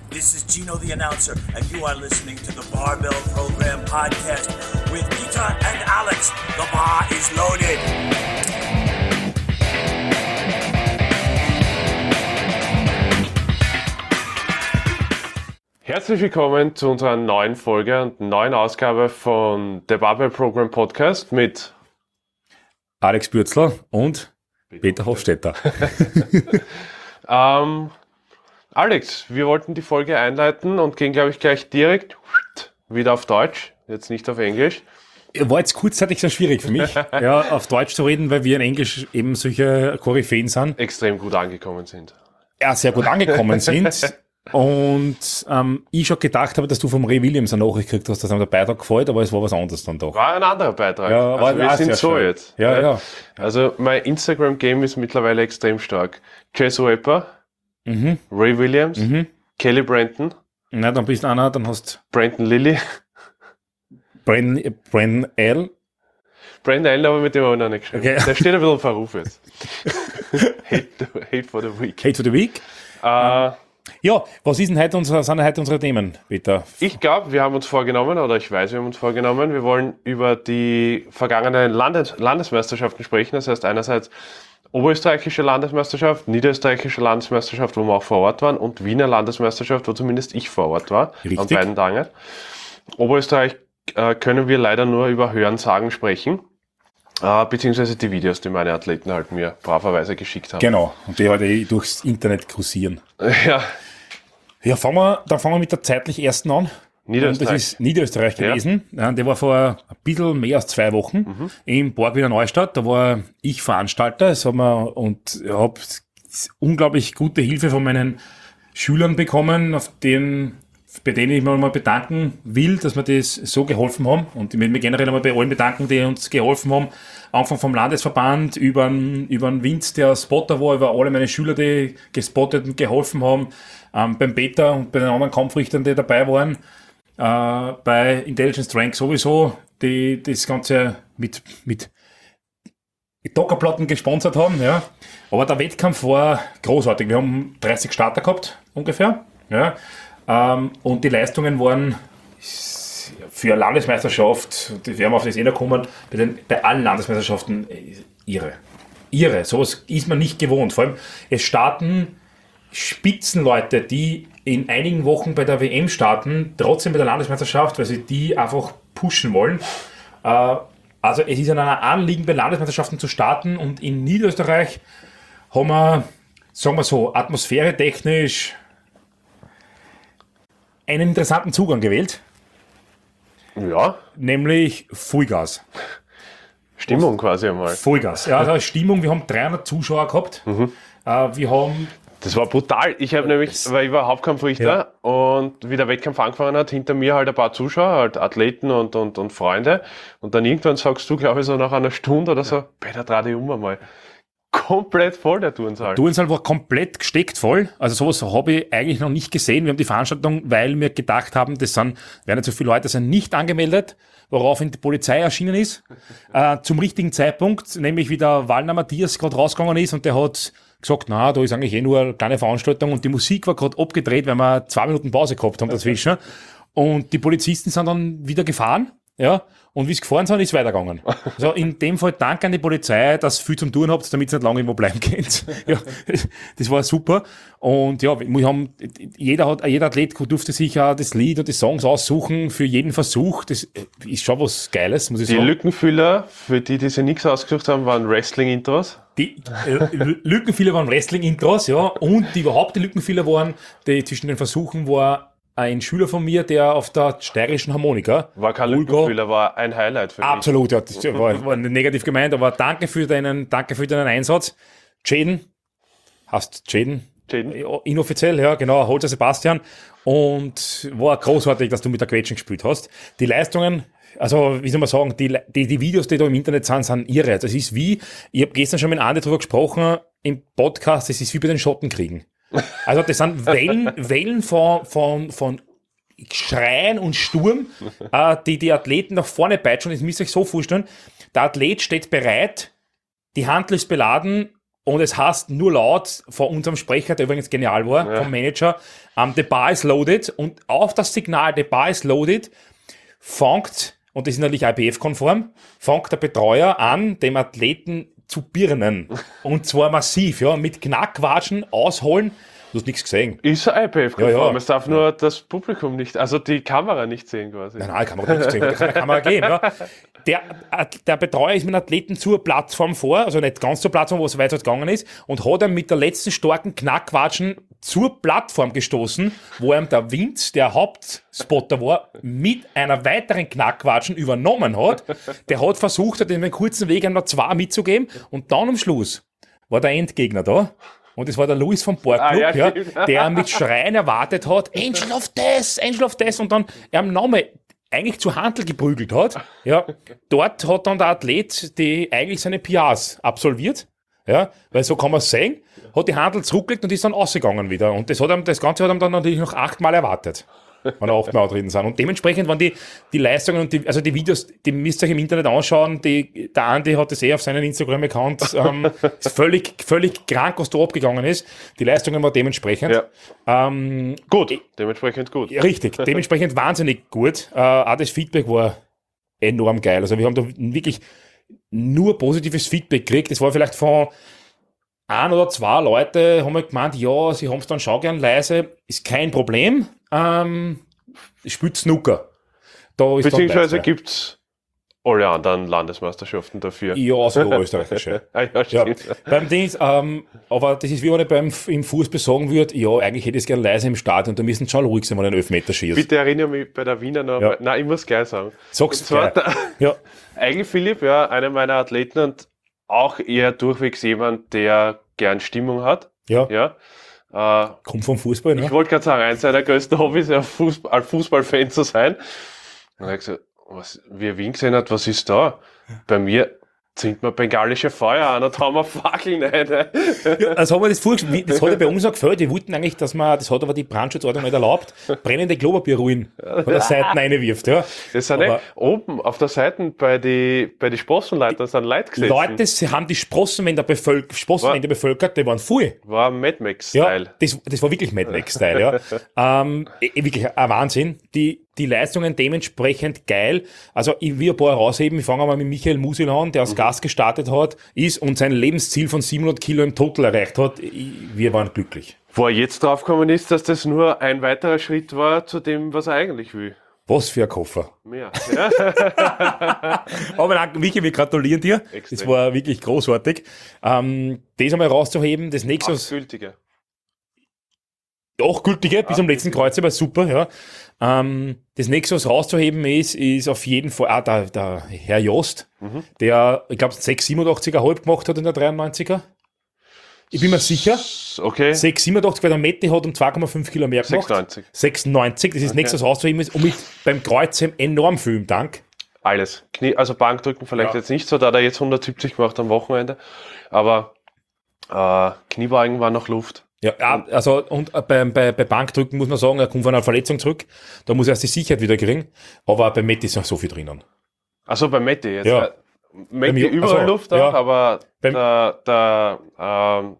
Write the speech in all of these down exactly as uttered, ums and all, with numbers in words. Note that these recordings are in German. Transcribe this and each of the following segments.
This is Gino the announcer, and you are listening to the Barbell Program podcast with Peter and Alex. The bar is loaded. Herzlich willkommen zu unserer neuen Folge und neuen Ausgabe von der Barbell Program Podcast mit Alex Bürzler und Peter Hofstetter. ähm, Alex, wir wollten die Folge einleiten und gehen, glaube ich, gleich direkt wieder auf Deutsch, jetzt nicht auf Englisch. War jetzt kurzzeitig sehr schwierig für mich, ja, auf Deutsch zu reden, weil wir in Englisch eben solche Koryphäen sind. Extrem gut angekommen sind. Ja, sehr gut angekommen sind. Und ähm, ich schon gedacht habe, dass du vom Ray Williams eine Nachricht gekriegt hast, dass ihm der Beitrag gefällt, aber es war was anderes dann doch. War ein anderer Beitrag. Ja, also war, wir ah, sind so schön. jetzt. Ja, ja, ja. Also mein Instagram-Game ist mittlerweile extrem stark. Jess Wepper, Mhm. Ray Williams, Mhm. Kelly Brenton, Na, dann bist du einer, dann hast Brandon Lilly, Brandon, Brandon L. Brandon Allen, aber mit dem habe ich noch nicht geschrieben. Okay. Der steht ein bisschen im Verruf jetzt. hate, hate for the week. Kate for the Week. Äh, Ja, was ist denn heute unsere, sind heute unsere Themen, Peter? Ich glaube, wir haben uns vorgenommen, oder ich weiß, wir haben uns vorgenommen, wir wollen über die vergangenen Landes Landesmeisterschaften sprechen. Das heißt einerseits oberösterreichische Landesmeisterschaft, niederösterreichische Landesmeisterschaft, wo wir auch vor Ort waren, und Wiener Landesmeisterschaft, wo zumindest ich vor Ort war, Richtig. an beiden Tagen. Oberösterreich äh, können wir leider nur über Hörensagen sprechen, äh, beziehungsweise die Videos, die meine Athleten halt mir braverweise geschickt haben. Genau, und die heute eh durchs Internet kursieren. Ja, Ja, fangen wir, dann fangen wir mit der zeitlich ersten an. Niederösterreich. Und das ist Niederösterreich gewesen. Ja, der war vor ein bisschen mehr als zwei Wochen Mhm. in Borgwiener Neustadt. Da war ich Veranstalter. Das haben wir, und ich habe unglaublich gute Hilfe von meinen Schülern bekommen, auf den, bei denen ich mich mal bedanken will, dass wir das so geholfen haben. Und ich will mich generell einmal bei allen bedanken, die uns geholfen haben. Anfang vom Landesverband, über den, über den Winz, der Spotter war, über alle meine Schüler, die gespottet und geholfen haben, ähm, beim Peter und bei den anderen Kampfrichtern, die dabei waren, äh, bei Intelligence Rank sowieso, die das Ganze mit, mit Dockerplatten gesponsert haben, ja. Aber der Wettkampf war großartig. Wir haben dreißig Starter gehabt, ungefähr, ja. Ähm, und die Leistungen waren für eine Landesmeisterschaft, die werden wir auf das eh noch kommen, bei, den, bei allen Landesmeisterschaften äh, irre. Irre. Sowas ist man nicht gewohnt. Vor allem, es starten Spitzenleute, die in einigen Wochen bei der W M starten, trotzdem bei der Landesmeisterschaft, weil sie die einfach pushen wollen. Äh, also es ist an einer Anliegen, bei Landesmeisterschaften zu starten, und in Niederösterreich haben wir, sagen wir so, atmosphäretechnisch einen interessanten Zugang gewählt, ja, nämlich Vollgas. Stimmung quasi einmal. Vollgas. Ja, also Stimmung, wir haben dreihundert Zuschauer gehabt. Mhm. Äh, wir haben, Das war brutal. Ich habe nämlich, weil ich war Hauptkampfrichter, und wie der Wettkampf angefangen hat, hinter mir halt ein paar Zuschauer, halt Athleten und, und, und Freunde. Und dann irgendwann sagst du, glaube ich, so nach einer Stunde oder so, Peter, dreh dich um einmal. Komplett voll der Turnsaal. Turnsaal war komplett gesteckt voll. Also sowas habe ich eigentlich noch nicht gesehen. Wir haben die Veranstaltung, weil wir gedacht haben, das sind, werden nicht so viele Leute, sind nicht angemeldet, woraufhin die Polizei erschienen ist, äh, zum richtigen Zeitpunkt, nämlich wie der Wallner Matthias gerade rausgegangen ist, und der hat gesagt, na, da ist eigentlich eh nur eine kleine Veranstaltung, und die Musik war gerade abgedreht, weil wir zwei Minuten Pause gehabt haben dazwischen. Und die Polizisten sind dann wieder gefahren, ja, und wie sie gefahren sind, ist es weitergegangen. Also in dem Fall Dank an die Polizei, dass ihr viel zum Tun habt, damit ihr nicht lange irgendwo bleiben könnt. Ja, das war super. Und ja, wir haben, jeder hat, jeder Athlet durfte sich auch das Lied und die Songs aussuchen für jeden Versuch. Das ist schon was Geiles, muss ich Die sagen. Lückenfüller, für die, die sich nichts ausgesucht haben, waren Wrestling-Intros. Die äh, Lückenfüller waren Wrestling-Intros, ja, und die überhaupt die Lückenfüller waren, die zwischen den Versuchen war ein Schüler von mir, der auf der steirischen Harmonika. War kein Lückenfüller, war ein Highlight für mich. Absolut, ja, das war, war nicht negativ gemeint, aber danke für deinen, danke für deinen Einsatz. Jaden, hast Jaden? Jaden. Inoffiziell, ja, genau, Holzer Sebastian. Und war großartig, dass du mit der Quetschen gespielt hast. Die Leistungen, also wie soll man sagen, die, die, die Videos, die da im Internet sind, sind irre. Das ist wie, ich habe gestern schon mit Andi drüber gesprochen im Podcast, das ist wie bei den Schottenkriegen. Also das sind Wellen, Wellen von, von, von Schreien und Sturm, äh, die die Athleten nach vorne peitschen. Das müsst ihr euch so vorstellen, der Athlet steht bereit, die Handel ist beladen, und es heißt nur laut von unserem Sprecher, der übrigens genial war, ja. vom Manager, um, the bar is loaded und auf das Signal, the bar is loaded, fängt, und das ist natürlich I P F-konform, fängt der Betreuer an, dem Athleten zu birnen. Und zwar massiv, ja, mit Knackwatschen, ausholen. Du hast nichts gesehen. Ist ein I P F-konform, Ja, ja. es darf nur das Publikum nicht, also die Kamera nicht sehen quasi. Nein, nein, kann man nichts sehen, da kann eine Kamera geben. Ja. Der, der Betreuer ist mit dem Athleten zur Plattform vor, also nicht ganz zur Plattform, wo es weiter gegangen ist, und hat ihm mit der letzten starken Knackwatschen zur Plattform gestoßen, wo ihm der Vince, der Hauptspotter war, mit einer weiteren Knackwatschen übernommen hat. Der hat versucht, hat in den kurzen Weg noch zwei mitzugeben, und dann am Schluss war der Endgegner da. Und das war der Louis vom Borgclub, Ah, ja, ja, stimmt. der mit Schreien erwartet hat, Angel of Death, Angel of Death, und dann am Name eigentlich zu Handel geprügelt hat. Ja, dort hat dann der Athlet die eigentlich seine P Rs absolviert, ja, weil so kann man es sehen, hat die Handel zurückgelegt und ist dann ausgegangen wieder. Und das, hat ihm, das Ganze hat ihm dann natürlich noch achtmal erwartet, wenn er achtmal drin sind. Und dementsprechend waren die, die Leistungen und die, also die Videos, die müsst ihr euch im Internet anschauen. Die, der Andi hat das eh auf seinen Instagram-Account. Ähm, ist völlig, völlig krank, was da abgegangen ist. Die Leistungen waren dementsprechend. Ja. Ähm, Gut, dementsprechend gut. ja, richtig, dementsprechend wahnsinnig gut. Äh, auch das Feedback war enorm geil. Also wir haben da wirklich nur positives Feedback gekriegt. Das war vielleicht von ein oder zwei Leute, haben wir gemeint, ja, sie haben es dann schon gern leise. Ist kein Problem. Ähm, spielt Snooker. Da ist dann Beziehungsweise leise. gibt es alle anderen Landesmeisterschaften dafür. Ja, also österreichische. Ah, ja, Ja, stimmt. beim Dings, ähm, aber das ist wie wenn ich beim, im Fußball sagen würde, ja, eigentlich hätte ich es gerne leise im Stadion, da müssen schon ruhig sein, wenn ein Elfmeter schießt. Bitte erinnere mich bei der Wiener noch. Ja. Nein, ich muss gleich sagen. Sag's Und zwar gleich. der, Ja, eigentlich Philipp, ja, einer meiner Athleten und auch eher durchwegs jemand, der gern Stimmung hat. ja, Ja. Äh, kommt vom Fußball, ne? Ich wollte gerade sagen, eins seiner größten Hobbys ist ja Fußball, ein Fußballfan zu sein. Und er hat gesagt, was, wie er Wien gesehen hat, was ist da? Bei mir zündet man bengalische Feuer an und haben wir Fackeln rein. Ja, also haben wir das vorgestellt, wie- das hat ja bei uns auch gefällt. Wir wollten eigentlich, dass man, das hat aber die Brandschutzordnung nicht erlaubt, brennende Klopapierruinen von der Seite reinwirft, ja. Das sind Aber- eh oben auf der Seite bei die, bei die Sprossenleiter sind Leute gesessen. Leute, sie haben die Sprossenwände bevölkert, Sprossenwände bevölkert, die waren voll. War Mad Ja, Max-Style. das, das war wirklich Mad Max-Style, ja. ähm, eh, wirklich ein Wahnsinn. Die, die Leistungen dementsprechend geil. Also ich will ein paar herausheben. Ich fange mal mit Michael Musil an, der als Gast gestartet hat, ist und sein Lebensziel von siebenhundert Kilo im Total erreicht hat. Ich, wir waren glücklich. Wo er jetzt draufgekommen ist, dass das nur ein weiterer Schritt war zu dem, was er eigentlich will. Was für ein Koffer. Mehr. Ja? Aber nein, Michael, wir gratulieren dir. Extrem. Das war wirklich großartig. Ähm, das einmal rauszuheben, das nächste, Acht gültige. auch gültige, bis zum letzten Kreuz, aber super, ja. Ähm, das nächste, was rauszuheben ist, ist auf jeden Fall, ah, der, der Herr Jost, der, ich glaube, sechs Komma siebenundachtziger halb gemacht hat in der dreiundneunziger. Ich bin mir sicher, Okay. sechs Komma siebenundachtzig, weil der Mette hat um zwei Komma fünf Kilo mehr gemacht. sechsundneunzig. sechsundneunzig, das ist das nächste, was rauszuheben ist, und mit beim Kreuzheben enorm viel im Dank. Alles. Knie, also Bankdrücken vielleicht Ja. jetzt nicht so, da hat er jetzt hundertsiebzig gemacht am Wochenende. Aber äh, Kniebeugen war noch Luft. Ja, ja, also und äh, bei, bei, bei Bankdrücken muss man sagen, er kommt von einer Verletzung zurück. Da muss er erst die Sicherheit wieder kriegen. Aber bei Mette ist noch so viel drinnen. Also bei Mette jetzt. Ja. Äh, Mette Beim Jo- überall also, Luft auch, ja. aber Beim- der, der, ähm,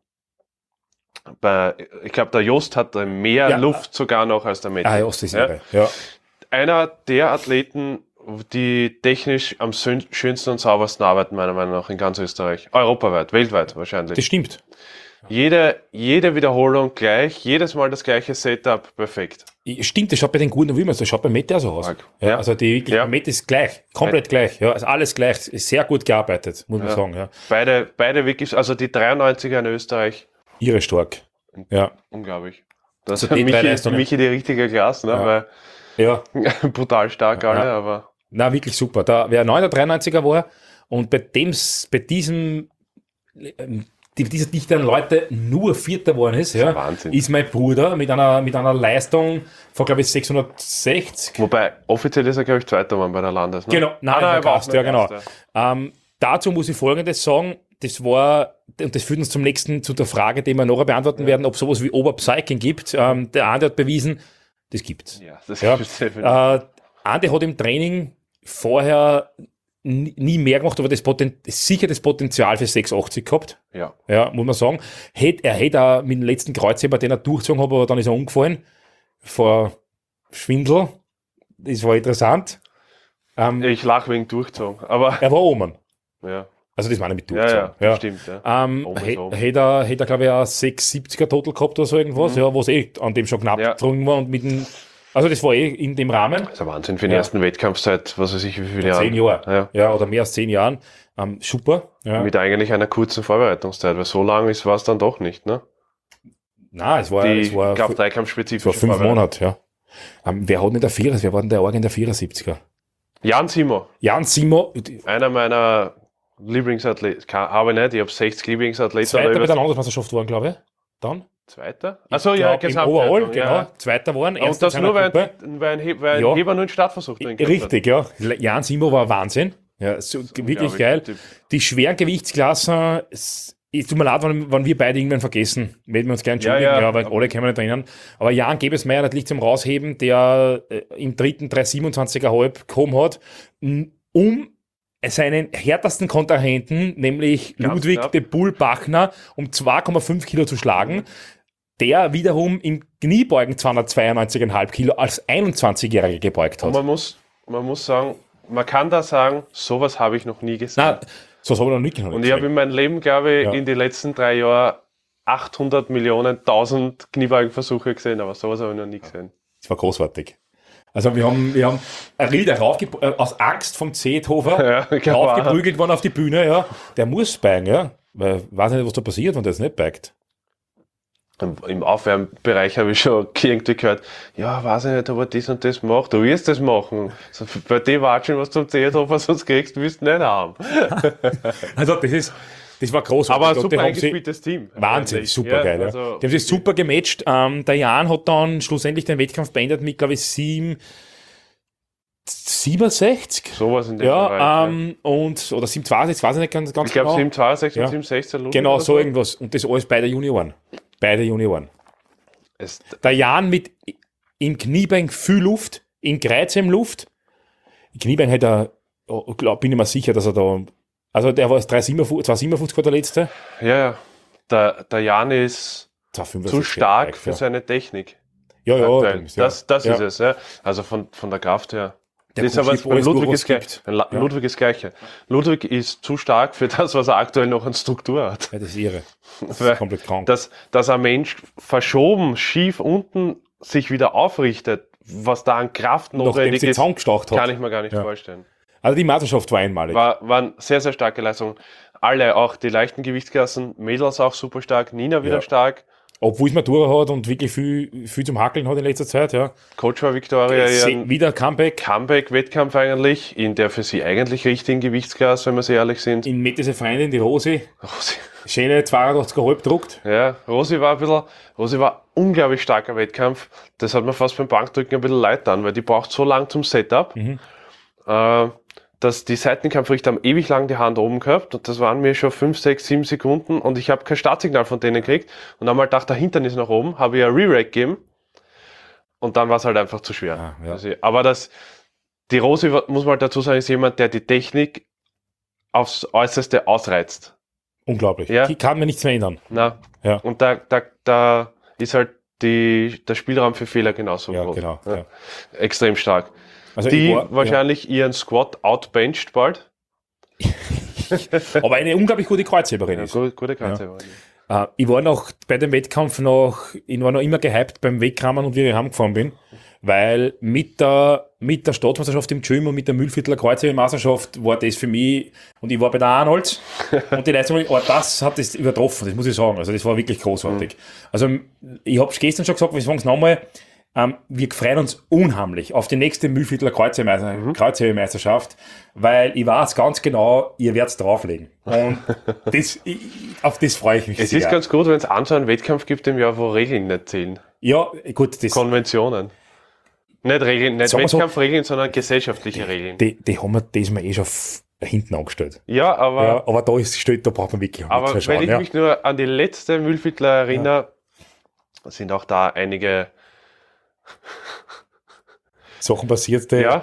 bei, ich glaube, der Jost hat mehr Ja. Luft sogar noch als der Mette. Ah, ja, das ist Ja. irre. Ja. Einer der Athleten, die technisch am schön- schönsten und saubersten arbeiten, meiner Meinung nach, in ganz Österreich. Europaweit, weltweit wahrscheinlich. Das stimmt. Jede, jede Wiederholung gleich, jedes Mal das gleiche Setup, perfekt. Stimmt, das schaut bei den guten Wilmers, das schaut bei Mette auch so aus. Arg. Ja, Ja. also die wirklich, Ja. Mette ist gleich, komplett gleich. Ja, also alles gleich, ist sehr gut gearbeitet, muss man sagen. Ja. Beide, beide wirklich, also die dreiundneunziger in Österreich, Ihre stark. Ja, unglaublich. Das Also hat die drei Michi, Leistungen. Michi die richtige Klasse, ne? Ja. ja. Weil brutal stark alle, Ja. aber Na, wirklich super. Da, wer neun der dreiundneunziger war und bei dem, bei diesem, ähm, die, dieser dichteren Leute nur Vierter geworden ist, ja, Wahnsinn. ist mein Bruder mit einer, mit einer Leistung von, glaube ich, sechshundertsechzig. wobei offiziell ist er, glaube ich, Zweiter geworden bei der Landes. Ne? Genau, nein, Ah, der er war Gast, auch ja, noch genau. Erster. Ähm, dazu muss ich Folgendes sagen, das war, und das führt uns zum nächsten, zu der Frage, die wir nachher beantworten werden, ob es sowas wie Oberpsyching gibt. Ähm, der Andi hat bewiesen, das gibt's. Ja, das Ja, ist definitiv. äh, Andi hat im Training vorher nie nie mehr gemacht, aber das Poten sicher das Potenzial für sechshundertachtzig gehabt. Ja. Ja, muss man sagen. Hätt, er hätte auch mit dem letzten Kreuzheber, den er durchgezogen hat, aber dann ist er umgefallen. vor Schwindel. Das war interessant. Ähm, Ich lache wegen durchgezogen, aber er war oben. ja. Also das war nicht mit Ja, durchgezogen. ja, stimmt. Ja. Ähm, Oben ist Hätte oben. hätt er, hätt er glaube ich, ein sechshundertsiebziger Total gehabt oder so irgendwas, ja, was eh an dem schon knapp Ja. drin war. Und mit dem, also das war eh in dem Rahmen. Das ist ein Wahnsinn für den Ja. ersten Wettkampf seit, was weiß ich, wie viele Jahren. Zehn Jahre. Ja. Ja, oder mehr als zehn Jahren. Ähm, super. Ja. Mit eigentlich einer kurzen Vorbereitungszeit, weil so lang ist war es dann doch nicht, ne? Nein, es war, Die es war, es war Kraft-Dreikampf-spezifische fünf Vorbereitung. Monate, ja. Ähm, wer hat nicht der Vierer? Wer war denn der Organ der vierundsiebziger? Jan Simo, Jan Simo, einer meiner Lieblingsathleten, Kann- habe ich nicht, ich habe sechzig Lieblingsathleten. Zweiter oder bei über- der Landesmeisterschaft waren, glaube ich. Dann? Zweiter? Achso, ja, Glaub, im gesamt. Overall, genau. Ja. Zweiter waren. Und erster das in nur, seiner weil, Gruppe. weil ein, He weil ein Ja. Heber nur einen Startversuch drin gehabt hat. Richtig, ja. Jan Simo war Wahnsinn. Ja, so, wirklich unglaublich, geil. der Typ. Die schweren Gewichtsklassen, es, es tut mir leid, wenn, wenn wir beide irgendwann vergessen. Werden wir uns gerne entschuldigen, Ja, ja, ja. weil alle können wir nicht erinnern. Aber Jan Gebesmeier natürlich zum Rausheben, der äh, im dritten drei siebenundzwanziger halb gekommen hat, n- um seinen härtesten Kontrahenten, nämlich Ganz Ludwig knapp. de Bull Bachner, um zwei Komma fünf Kilo zu schlagen. Der wiederum im Kniebeugen zweihundertzweiundneunzig Komma fünf Kilo als einundzwanzigjähriger gebeugt Und hat. man muss, man muss sagen, man kann da sagen, sowas habe ich noch nie gesehen. Nein, so habe ich noch nicht gesehen. Und ich habe in meinem Leben, glaube ich, Ja. in den letzten drei Jahren achthundert Millionen, tausend Kniebeugenversuche gesehen, aber sowas habe ich noch nie gesehen. Das war großartig. Also wir haben, wir haben ein Ried raufge- äh, aus Angst vom Zeithofer Ja, genau. raufgeprügelt worden auf die Bühne, ja. Der muss beigen, ja. Weil ich weiß nicht, was da passiert, wenn der das nicht beigt. Im Aufwärmbereich habe ich schon irgendwie gehört, ja, weiß ich nicht, ob er das und das macht. Du wirst das machen. So, bei dem Watschen, was du zum Zehnhofer sonst kriegst, wirst du nicht haben. Also das ist, das war großartig. Aber ein Und super die haben sie- eingespieltes Team. Wahnsinn, Eigentlich. super geil. Ja. also- Die haben sich super gematcht. Ähm, der Jan hat dann schlussendlich den Wettkampf beendet mit, glaube ich, sieben, siebenundsechzig. Sowas in dem Ja, Bereich. ähm, und, oder siebenundzwanzig, weiß ich nicht ganz, ganz ich glaube genau. sieben zweiundsechzig Ja. und sieben sechzehn. Ludwig Genau, oder so irgendwas. Und das alles bei der Junioren. Bei der Junioren. Es, Der Jan mit im Kniebein viel Luft, in Kreuzheim Luft. Im Kniebein hat er, oh, glaub, bin ich mir sicher, dass er da, also der war zwei siebenundfünfzig war der letzte. ja, ja. Der, der Jan ist zwei fünfundsechzig zu stark für ja. seine Technik. Ja, ja, Aktuell. ja. Das, das ja. ist es. Ja. Also von, von der Kraft her. Der Das ist aber Kuschip bei alles Ludwig durch, ist was gleich. gibt. La- Ja. Ludwig ist gleiche. Ludwig ist zu stark für das, was er aktuell noch an Struktur hat. Ja, das ist irre. Das Weil- ist komplett krank. Dass, dass ein Mensch verschoben, schief unten sich wieder aufrichtet, was da an Kraft Nachdem notwendig sie ist, zusammengestaucht hat. kann ich mir gar nicht Ja. vorstellen. Also die Meisterschaft war einmalig. War, waren sehr, sehr starke Leistungen. Alle, auch die leichten Gewichtsklassen, Mädels auch super stark, Nina wieder Ja. stark, Obwohl es Matura hat und wirklich viel, viel zum Hackeln hat in letzter Zeit. Ja. Coach war Victoria Se- ihren Wieder Comeback. Comeback-Wettkampf eigentlich, in der für sie eigentlich richtigen Gewichtsklasse, wenn wir so ehrlich sind. In Mitte seine Freundin, die Rosi. Rosi, Schöne zweiundachtzig Komma fünf druckt. ja, Rosi war ein bisschen, Rosi war unglaublich starker Wettkampf. Das hat mir fast beim Bankdrücken ein bisschen leid dann, weil die braucht so lang zum Setup. Mhm. Äh, dass die Seitenkampfrichter haben ewig lang die Hand oben gehabt und das waren mir schon fünf, sechs, sieben Sekunden und ich habe kein Startsignal von denen gekriegt und dann mal gedacht, der Hintern ist nach oben, habe ich ein Re-Rack gegeben und dann war es halt einfach zu schwer. Ah, ja. Also, aber das, die Rosi, muss man halt dazu sagen, ist jemand, der die Technik aufs Äußerste ausreizt. Unglaublich. Ja. Die kann mir nichts mehr ändern. Na? Ja. Und da, da, da ist halt die, der Spielraum für Fehler genauso Ja, groß. genau. Ja. Ja. Extrem stark. Also Die ich war- wahrscheinlich ihren Squat outbencht bald. ja. Aber eine unglaublich gute Kreuzheberin Ja, ist. gute, gute Karte. Äh, ich war noch bei dem Wettkampf noch, ich war noch immer gehypt beim Wegkramen und wie ich heimgefahren bin, weil mit der, mit der Staatsmeisterschaft im Gym und mit der Mühlviertler Kreuzhebermeisterschaft war das für mich, und ich war bei der Arnolds und die Leistung, aber das hat das übertroffen, das muss ich sagen. Also das war wirklich großartig. Mhm. Also ich habe gestern schon gesagt, wir sagen es nochmal, ähm, wir freuen uns unheimlich auf die nächste Mühlviertler Kreuzhebermeister- Mhm. Kreuzhebermeisterschaft, weil ich weiß ganz genau, ihr werdet drauflegen. Und das, ich, auf das freue ich mich Es sehr. ist ganz gut, wenn es einen so einen Wettkampf gibt im Jahr, wo Regeln nicht zählen. Ja, gut, das, Konventionen. Nicht Regeln, nicht Sagen wir so- Wettkampfregeln, sondern gesellschaftliche Regeln. die, die haben wir diesmal eh schon f- hinten angestellt. Ja, aber, Ja, aber da ist steht, da braucht man wirklich auch aber nichts wenn mehr ich schauen. mich nur an die letzte Mühlviertler erinnere, sind auch da einige, Ja. Sachen passiert, die, ja,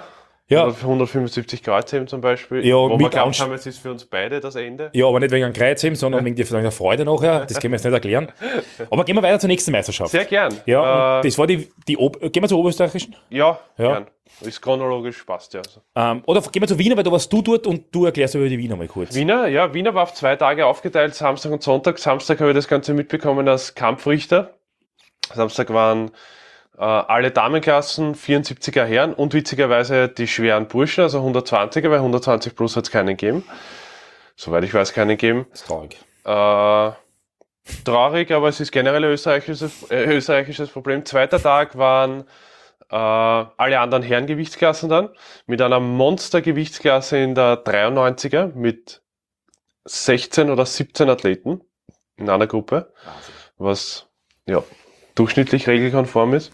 Ja. hundertfünfundsiebzig Kreuzheben zum Beispiel, Ja, wo wir mit glaubt Ansch- haben, es ist für uns beide das Ende. Ja, aber nicht wegen einem Kreuzheben, sondern wegen der, wegen der Freude nachher. Das können wir jetzt nicht erklären. Aber gehen wir weiter zur nächsten Meisterschaft. Sehr gern. Ja, äh, und das war die, die Ob gehen wir zur Oberösterreichischen? ja, Ja. gern. Ist chronologisch, passt ja. Also. Ähm, oder gehen wir zu Wiener, weil da warst du dort und du erklärst über die Wiener mal kurz. Wiener, ja, Wiener war auf zwei Tage aufgeteilt, Samstag und Sonntag. Samstag habe ich das Ganze mitbekommen als Kampfrichter. Samstag waren äh, alle Damenklassen, vierundsiebziger Herren und witzigerweise die schweren Burschen, also hundertzwanziger, weil hundertzwanzig plus hat es keinen gegeben. Soweit ich weiß, keinen gegeben. Das ist traurig. Äh, traurig, aber es ist generell ein österreichisches, äh, österreichisches Problem. Zweiter Tag waren äh, alle anderen Herrengewichtsklassen dann, mit einer Monstergewichtsklasse in der dreiundneunziger mit sechzehn oder siebzehn Athleten in einer Gruppe, was ja durchschnittlich regelkonform ist.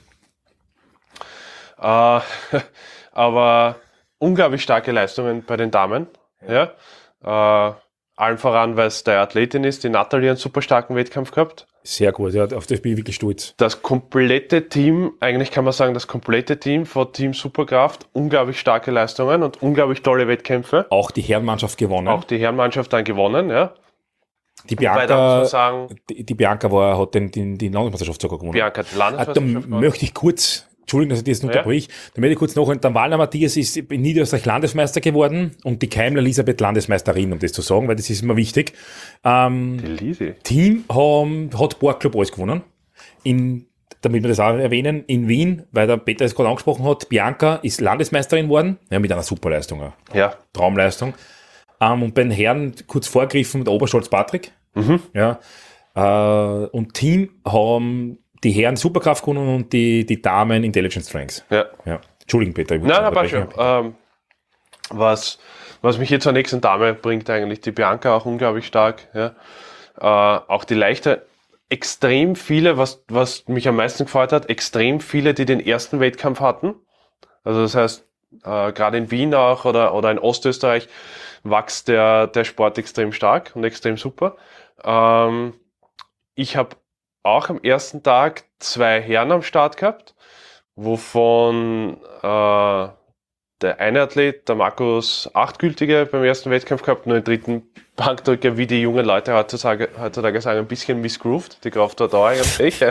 Äh, aber unglaublich starke Leistungen bei den Damen. Ja. Äh, allen voran, weil es der Athletin ist, die Natalie einen super starken Wettkampf gehabt. Sehr gut, ja, auf das bin ich wirklich stolz. Das komplette Team, eigentlich kann man sagen, das komplette Team von Team Superkraft, unglaublich starke Leistungen und unglaublich tolle Wettkämpfe. Auch die Herrenmannschaft gewonnen. Auch die Herrenmannschaft dann gewonnen, ja. die Wobei, da muss man Bianca, sagen, die, die Bianca war, hat den, den, die Landesmeisterschaft sogar gewonnen. Bianca hat die Ah, da Landesmeisterschaft gewonnen. möchte ich kurz, Entschuldigung, dass ich das unterbrich, da möchte ich kurz noch, der Wallner Matthias ist in Niederösterreich Landesmeister geworden und die Keimler Elisabeth Landesmeisterin, um das zu sagen, weil das ist immer wichtig. Ähm, Die Lisi. Team haben, hat Borgclub alles gewonnen. In, damit wir das auch erwähnen, in Wien, weil der Peter es gerade angesprochen hat, Bianca ist Landesmeisterin geworden, ja, mit einer Superleistung, auch. Ja, Traumleistung. Ähm, und bei den Herren kurz vorgegriffen der Oberstolz Patrick. Mhm. Ja. Äh, und Team haben die Herren Superkraft gewonnen und die, die Damen Intelligent Strengths. ja. Ja. Entschuldigung, Peter. Ich wollte Nein, aber unterbrechen. schon. Ähm, was, was mich jetzt zur nächsten Dame bringt, eigentlich die Bianca auch unglaublich stark. Ja. Äh, auch die Leichte, extrem viele, was, was mich am meisten gefreut hat, extrem viele, die den ersten Wettkampf hatten. Also das heißt, äh, gerade in Wien auch oder, oder in Ostösterreich wächst der, der Sport extrem stark und extrem super. Ähm, ich habe auch am ersten Tag zwei Herren am Start gehabt, wovon äh, der eine Athlet, der Markus, acht gültige beim ersten Wettkampf gehabt, nur den dritten Bankdrücker, wie die jungen Leute heutzutage, heutzutage sagen, ein bisschen missgrooved. Die Kraft war da eigentlich.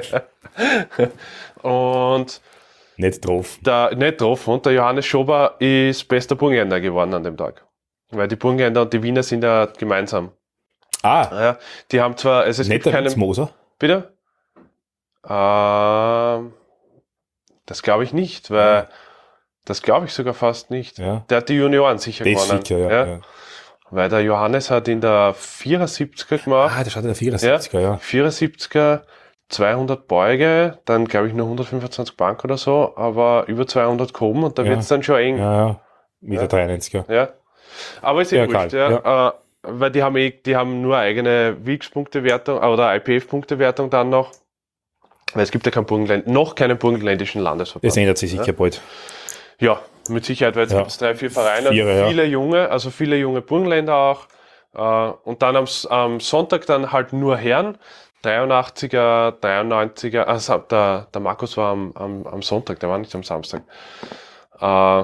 Und Nicht drauf. der, nicht drauf, und der Johannes Schober ist bester Burgenländer geworden an dem Tag. Weil die Burgenländer und die Wiener sind ja gemeinsam. Ah, Ja, die haben zwar, also es nicht gibt der keinen... Vince Moser. Bitte? Ähm, das glaube ich nicht, weil das glaube ich sogar fast nicht. Ja. Der hat die Junioren sicher Das gewonnen. sicher, ja. ja. Weil der Johannes hat in der vierundsiebziger gemacht. Ah, da schaut der vierundsiebziger, ja. vierundsiebziger, zweihundert Beuge, dann glaube ich nur hundertfünfundzwanzig Bank oder so, aber über zweihundert gehoben und da Ja. wird es dann schon eng. Ja, ja. Mit Ja. der dreiundneunziger. Ja. Aber ist eh Ja, wurscht, kalt, ja. Äh, weil die haben eh, die haben nur eigene Wilks-Punktewertung oder I P F-Punktewertung dann noch. Weil es gibt ja kein Burgenländ noch keinen burgenländischen Landesverband. Das ändert sich sicher Ja. bald. Ja, mit Sicherheit, weil jetzt Ja. gibt es drei, vier Vereine, Vier, ja. viele junge, also viele junge Burgenländer auch. Äh, und dann am, S- am Sonntag dann halt nur Herren, dreiundachtziger, dreiundneunziger, also der, der Markus war am, am, am Sonntag, der war nicht am Samstag. Äh,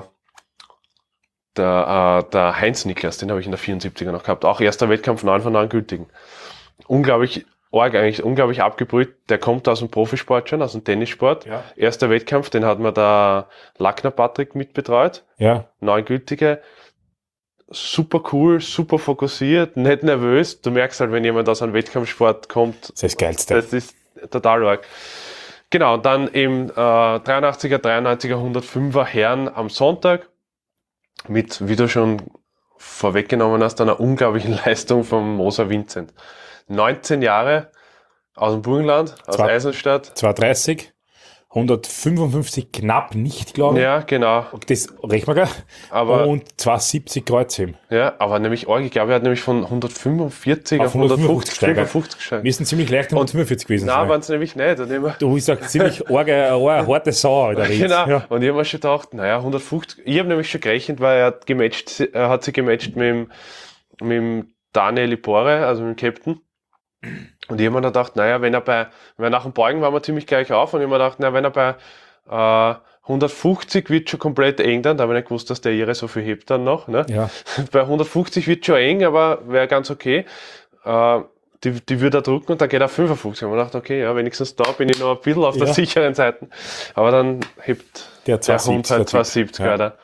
der, äh, der Heinz Niklas, den habe ich in der vierundsiebziger noch gehabt, auch erster Wettkampf, neun von neun gültigen. Unglaublich arg eigentlich, unglaublich abgebrüht, der kommt aus dem Profisport schon, aus dem Tennissport. Ja. Erster Wettkampf, den hat mir der Lackner Patrick mitbetreut. Ja. Neun gültige, super cool, super fokussiert, nicht nervös. Du merkst halt, wenn jemand aus einem Wettkampfsport kommt, Das ist das Geilste. das ist total arg. Genau, und dann im äh, dreiundachtziger, dreiundneunziger, hundertfünfer Herren am Sonntag mit, wie du schon vorweggenommen hast, einer unglaublichen Leistung von Moser Vincent. neunzehn Jahre aus dem Burgenland, aus Zwei- Eisenstadt. zweihundertdreißig, hundertfünfundfünfzig knapp nicht, glaube ich. Ja, genau. Das rechnen wir gleich. Aber Und zweihundertsiebzig Kreuzheben. Ja, aber nämlich arg, ich glaube, er hat nämlich von hundertfünfundvierzig Auf auf hundertfünfzig gesteigert. fünfundfünfzig gesteigert. Wir sind ziemlich leicht hundertfünfundvierzig gewesen. Nein, waren es nämlich nicht. Und ich hab, Du bist auch ziemlich arge, eine harte Sau, Alter. genau. Ja. Und ich habe mir schon gedacht, naja, hundertfünfzig. Ich habe nämlich schon gerechnet, weil er hat gematcht, er hat sich gematcht mit dem, mit dem Daniel Ipore, also mit dem Captain. Und ich habe mir dann gedacht, naja, wenn er bei, weil nach dem Beugen waren wir ziemlich gleich auf und ich habe mir gedacht, naja, wenn er bei äh, hundertfünfzig wird schon komplett eng dann, da habe ich nicht gewusst, dass der ihre so viel hebt dann noch. Ne? Ja. Bei hundertfünfzig wird schon eng, aber wäre ganz okay. Äh, die, die würde er drücken und dann geht er fünfundfünfzig. Und man dachte, okay, ja, wenigstens da bin ich noch ein bisschen auf der Ja. sicheren Seite. Aber dann hebt Der der Hund halt zweihundertsiebzig Ja. weiter.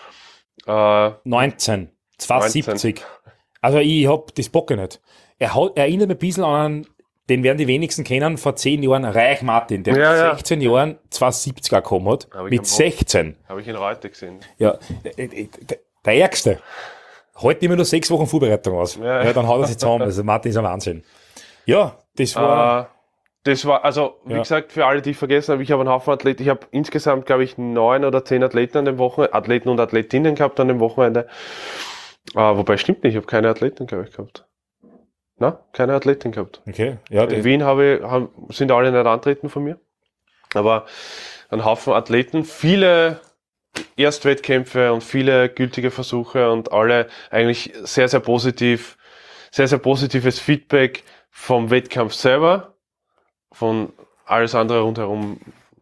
Äh, neunzehn, zweihundertsiebzig. Also ich hab das Bock nicht. Er hat, erinnert mich ein bisschen an, den werden die wenigsten kennen, vor zehn Jahren Reich Martin, der Ja, mit ja. sechzehn Jahren zweihundertsiebzig gekommen hat. Hab ich Mit am Hof. sechzehn. habe ich ihn heute gesehen. Ja, äh, äh, der, der Ärgste. Heute immer nur sechs Wochen Vorbereitung aus. Ja. Ja, dann haut er sich zusammen. Also Martin ist ein Wahnsinn. Ja, das war... Äh, das war, also wie Ja. gesagt, für alle, die ich vergessen habe, ich habe einen Haufen Athleten. Ich habe insgesamt, glaube ich, neun oder zehn Athleten an dem Wochenende, Athleten und Athletinnen gehabt an dem Wochenende. Äh, wobei, stimmt nicht, ich habe keine Athleten, glaube ich, gehabt. Na, keine Athletin gehabt. Okay, ja, In das, Wien habe ich, haben, sind alle nicht antreten von mir. Aber ein Haufen Athleten, viele Erstwettkämpfe und viele gültige Versuche und alle eigentlich sehr, sehr positiv, sehr, sehr positives Feedback vom Wettkampf selber. Von alles andere rundherum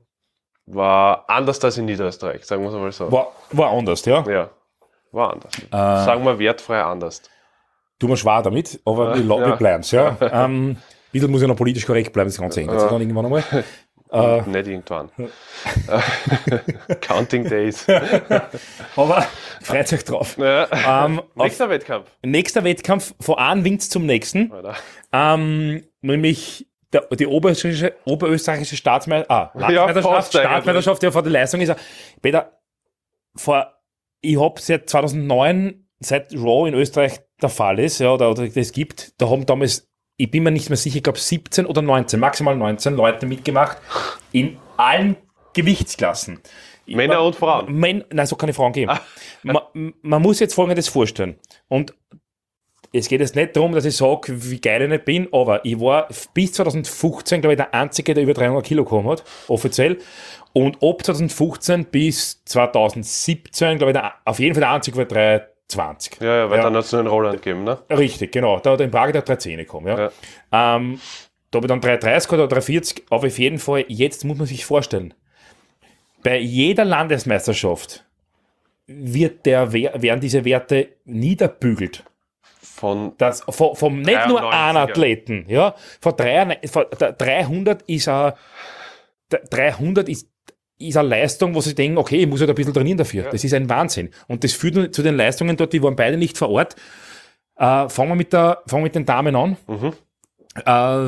war anders als in Niederösterreich, sagen wir es mal so. war, war anders, ja. Ja, war anders. Äh, Sagen wir wertfrei anders. Tu mir schwer damit, aber Ja, wir, la- ja. wir bleiben's, ja. ähm, ein bisschen muss ja noch politisch korrekt bleiben, das Ganze ändert sich Ja. dann irgendwann einmal. Äh, Nicht irgendwann. Counting Days. aber freut euch drauf. Ja. Ähm, auf Nächster Wettkampf. nächster Wettkampf, von einem Winz zum nächsten, Alter. ähm, nämlich der, die oberösterreichische, oberösterreichische Staatsmeisterschaft, ah, Landesmeisterschaft, fast eigentlich. Staatsmeisterschaft, ja, vor der Leistung ist er, Peter, vor, ich hab seit zweitausendneun, seit Raw in Österreich der Fall ist, ja, oder, oder das gibt, da haben damals, ich bin mir nicht mehr sicher, ich glaube siebzehn oder neunzehn, maximal neunzehn Leute mitgemacht, in allen Gewichtsklassen. Männer und Frauen. Män Nein, so kann ich Frauen geben. man, man muss jetzt Folgendes vorstellen. Und es geht jetzt nicht darum, dass ich sage, wie geil ich nicht bin, aber ich war bis zweitausendfünfzehn, glaube ich, der Einzige, der über dreihundert Kilo gekommen hat, offiziell. Und ab zweitausendfünfzehn bis zweitausendsiebzehn, glaube ich, der, auf jeden Fall der Einzige war dreihundertzwanzig. Ja, ja, weil Ja. dann hat es nur einen Roland gegeben, ne? Richtig, genau. Da hat er in Prag der drei zehn gekommen. Ja. Ähm, da habe ich dann drei dreißig oder drei vierzig, aber auf jeden Fall, jetzt muss man sich vorstellen, bei jeder Landesmeisterschaft wird der, werden diese Werte niederbügelt. Von Das, vom, vom nicht nur dreiundneunziger. einen Athleten, ja, von, drei, von der dreihundert ist a, der dreihundert ist, ist eine Leistung, wo sie denken, okay, ich muss halt ein bisschen trainieren dafür. Ja. Das ist ein Wahnsinn. Und das führt nur zu den Leistungen dort, die waren beide nicht vor Ort. Äh, fangen wir mit der, fangen wir mit den Damen an. Mhm. Äh,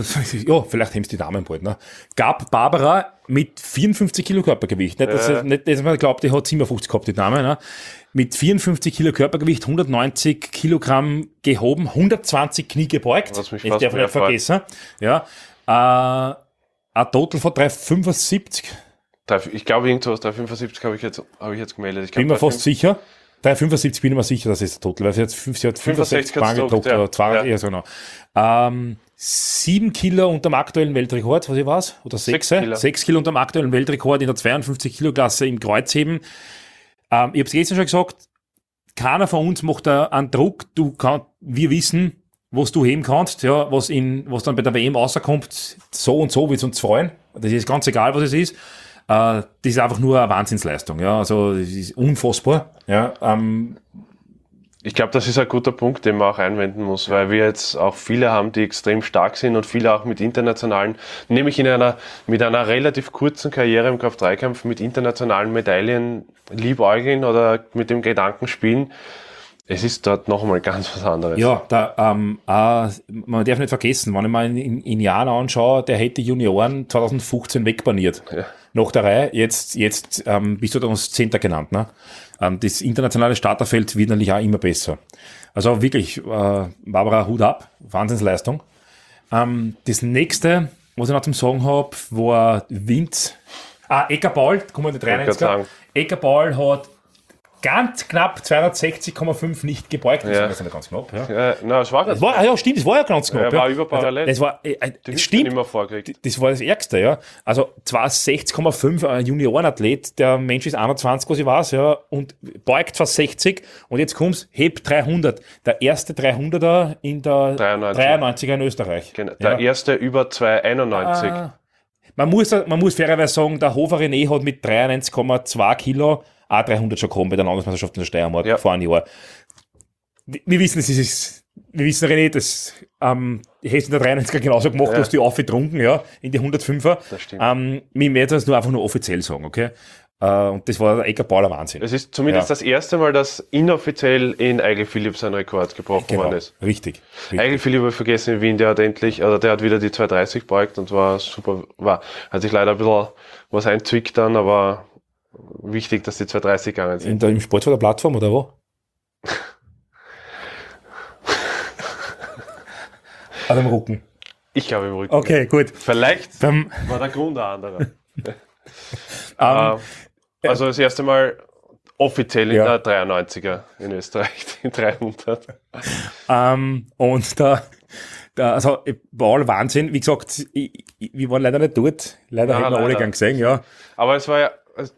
ja, vielleicht haben es die Damen bald. Ne? Gab Barbara mit vierundfünfzig Kilo Körpergewicht. Nicht, dass, Ja. nicht, dass man glaubt, die hat siebenundfünfzig gehabt, die Dame. Ne? Mit vierundfünfzig Kilo Körpergewicht, hundertneunzig Kilogramm gehoben, hundertzwanzig Knie gebeugt. Was mich Das fast darf ich mehr nicht vergessen. Ja. Äh, ein Total von dreihundertfünfundsiebzig. drei- ich glaube, irgendwas, dreihundertfünfundsiebzig habe ich, jetzt- habe ich jetzt gemeldet. Ich Bin glaub, mir fast sicher. dreihundertfünfundsiebzig bin ich mir sicher, dass es der Total, weil sie hat, fünf, sie hat fünfundsechzig fünfundsechzig Bahn hat's gedruckt, gedruckt, ja. oder zwei, Ja. eher so genau. Ähm, sieben Kilo unterm aktuellen Weltrekord, was ich weiß, oder sechs, Sechs Kilo. sechs Kilo unterm aktuellen Weltrekord in der zweiundfünfzig Kilo Klasse im Kreuzheben. Ähm, ich habe es gestern schon gesagt, keiner von uns macht da einen Druck, du kannst, wir wissen, was du heben kannst, ja, was in, was dann bei der W M rauskommt, so und so wird es uns freuen. Das ist ganz egal, was es ist. Äh, das ist einfach nur eine Wahnsinnsleistung, ja, also, das ist unfassbar, ja, ähm, Ich glaube, das ist ein guter Punkt, den man auch einwenden muss, weil wir jetzt auch viele haben, die extrem stark sind und viele auch mit internationalen, nämlich in einer, mit einer relativ kurzen Karriere im Kraft-Dreikampf mit internationalen Medaillen liebäugeln oder mit dem Gedanken spielen. Es ist dort noch einmal ganz was anderes. Ja, da, ähm, äh, man darf nicht vergessen, wenn ich mal in, in, in Jahren anschaue, der hätte Junioren zweitausendfünfzehn wegbaniert. Ja. Nach der Reihe, jetzt, jetzt ähm, bist du da uns Zehnter genannt. Ne? Ähm, das internationale Starterfeld wird natürlich auch immer besser. Also wirklich, äh, Barbara, Hut ab, Wahnsinnsleistung. Ähm, das nächste, was ich noch zum Sagen habe, war Wind. Ah, Ecker Paul, kommen wir nicht rein. Ich wollte gerade sagen. Ecker Paul hat ganz knapp zweihundertsechzig Komma fünf nicht gebeugt. Das Ja. ist nicht ganz knapp. Ja. Ja, na, es war Das ganz war, ja, stimmt, das war ja ganz knapp. Ja, war ja. überparallel. Das war, äh, äh, die Hüfte stimmt, nicht mehr vorgekriegt. das war das Ärgste, ja. Also zweihundertsechzig Komma fünf, ein Juniorenathlet, der Mensch ist einundzwanzig, was ich weiß, ja, und beugt zweihundertsechzig und jetzt kommt's, hebt dreihundert. Der erste dreihunderter in der dreiundneunzig. dreiundneunziger in Österreich. Genau. Der ja. erste über zwei einundneunzig. Ah, man muss, man muss fairerweise sagen, der Hofer René hat mit dreiundneunzig Komma zwei Kilo auch dreihundert schon gekommen bei der Landesmeisterschaft in der Steiermark Ja. vor einem Jahr. Wir wissen, das ist, wir wissen, René, das, ähm, ich hätte es in der dreiundneunziger genauso gemacht, Ja. du hast die aufgetrunken, ja, in die hundertfünfer. Das stimmt. Ähm, wir werden das nur einfach nur offiziell sagen, okay? Äh, und das war ein egabaler Wahnsinn. Es ist zumindest Ja. das erste Mal, dass inoffiziell in Eigel Philipp sein Rekord gebrochen Genau, worden ist. richtig. richtig. Eigel Philipp habe ich vergessen in Wien, der hat endlich, also der hat wieder die zwei dreißig beugt und war super, war, hat sich leider ein bisschen was einzwickt dann, aber wichtig, dass die zwei dreißig gegangen sind. In der, Im Sport vor der Plattform oder wo? Oder im Rücken. Ich glaube im Rücken. Okay, gut. Vielleicht Beim, war der Grund ein anderer. ähm, Äh, also das erste Mal offiziell in Ja. der dreiundneunziger in Österreich, die dreihundert. ähm, und da, da, also war all Wahnsinn. Wie gesagt, ich, ich, wir waren leider nicht dort. Leider Ah, hätten wir alle leider. gern gesehen, ja. Aber es war ja, es-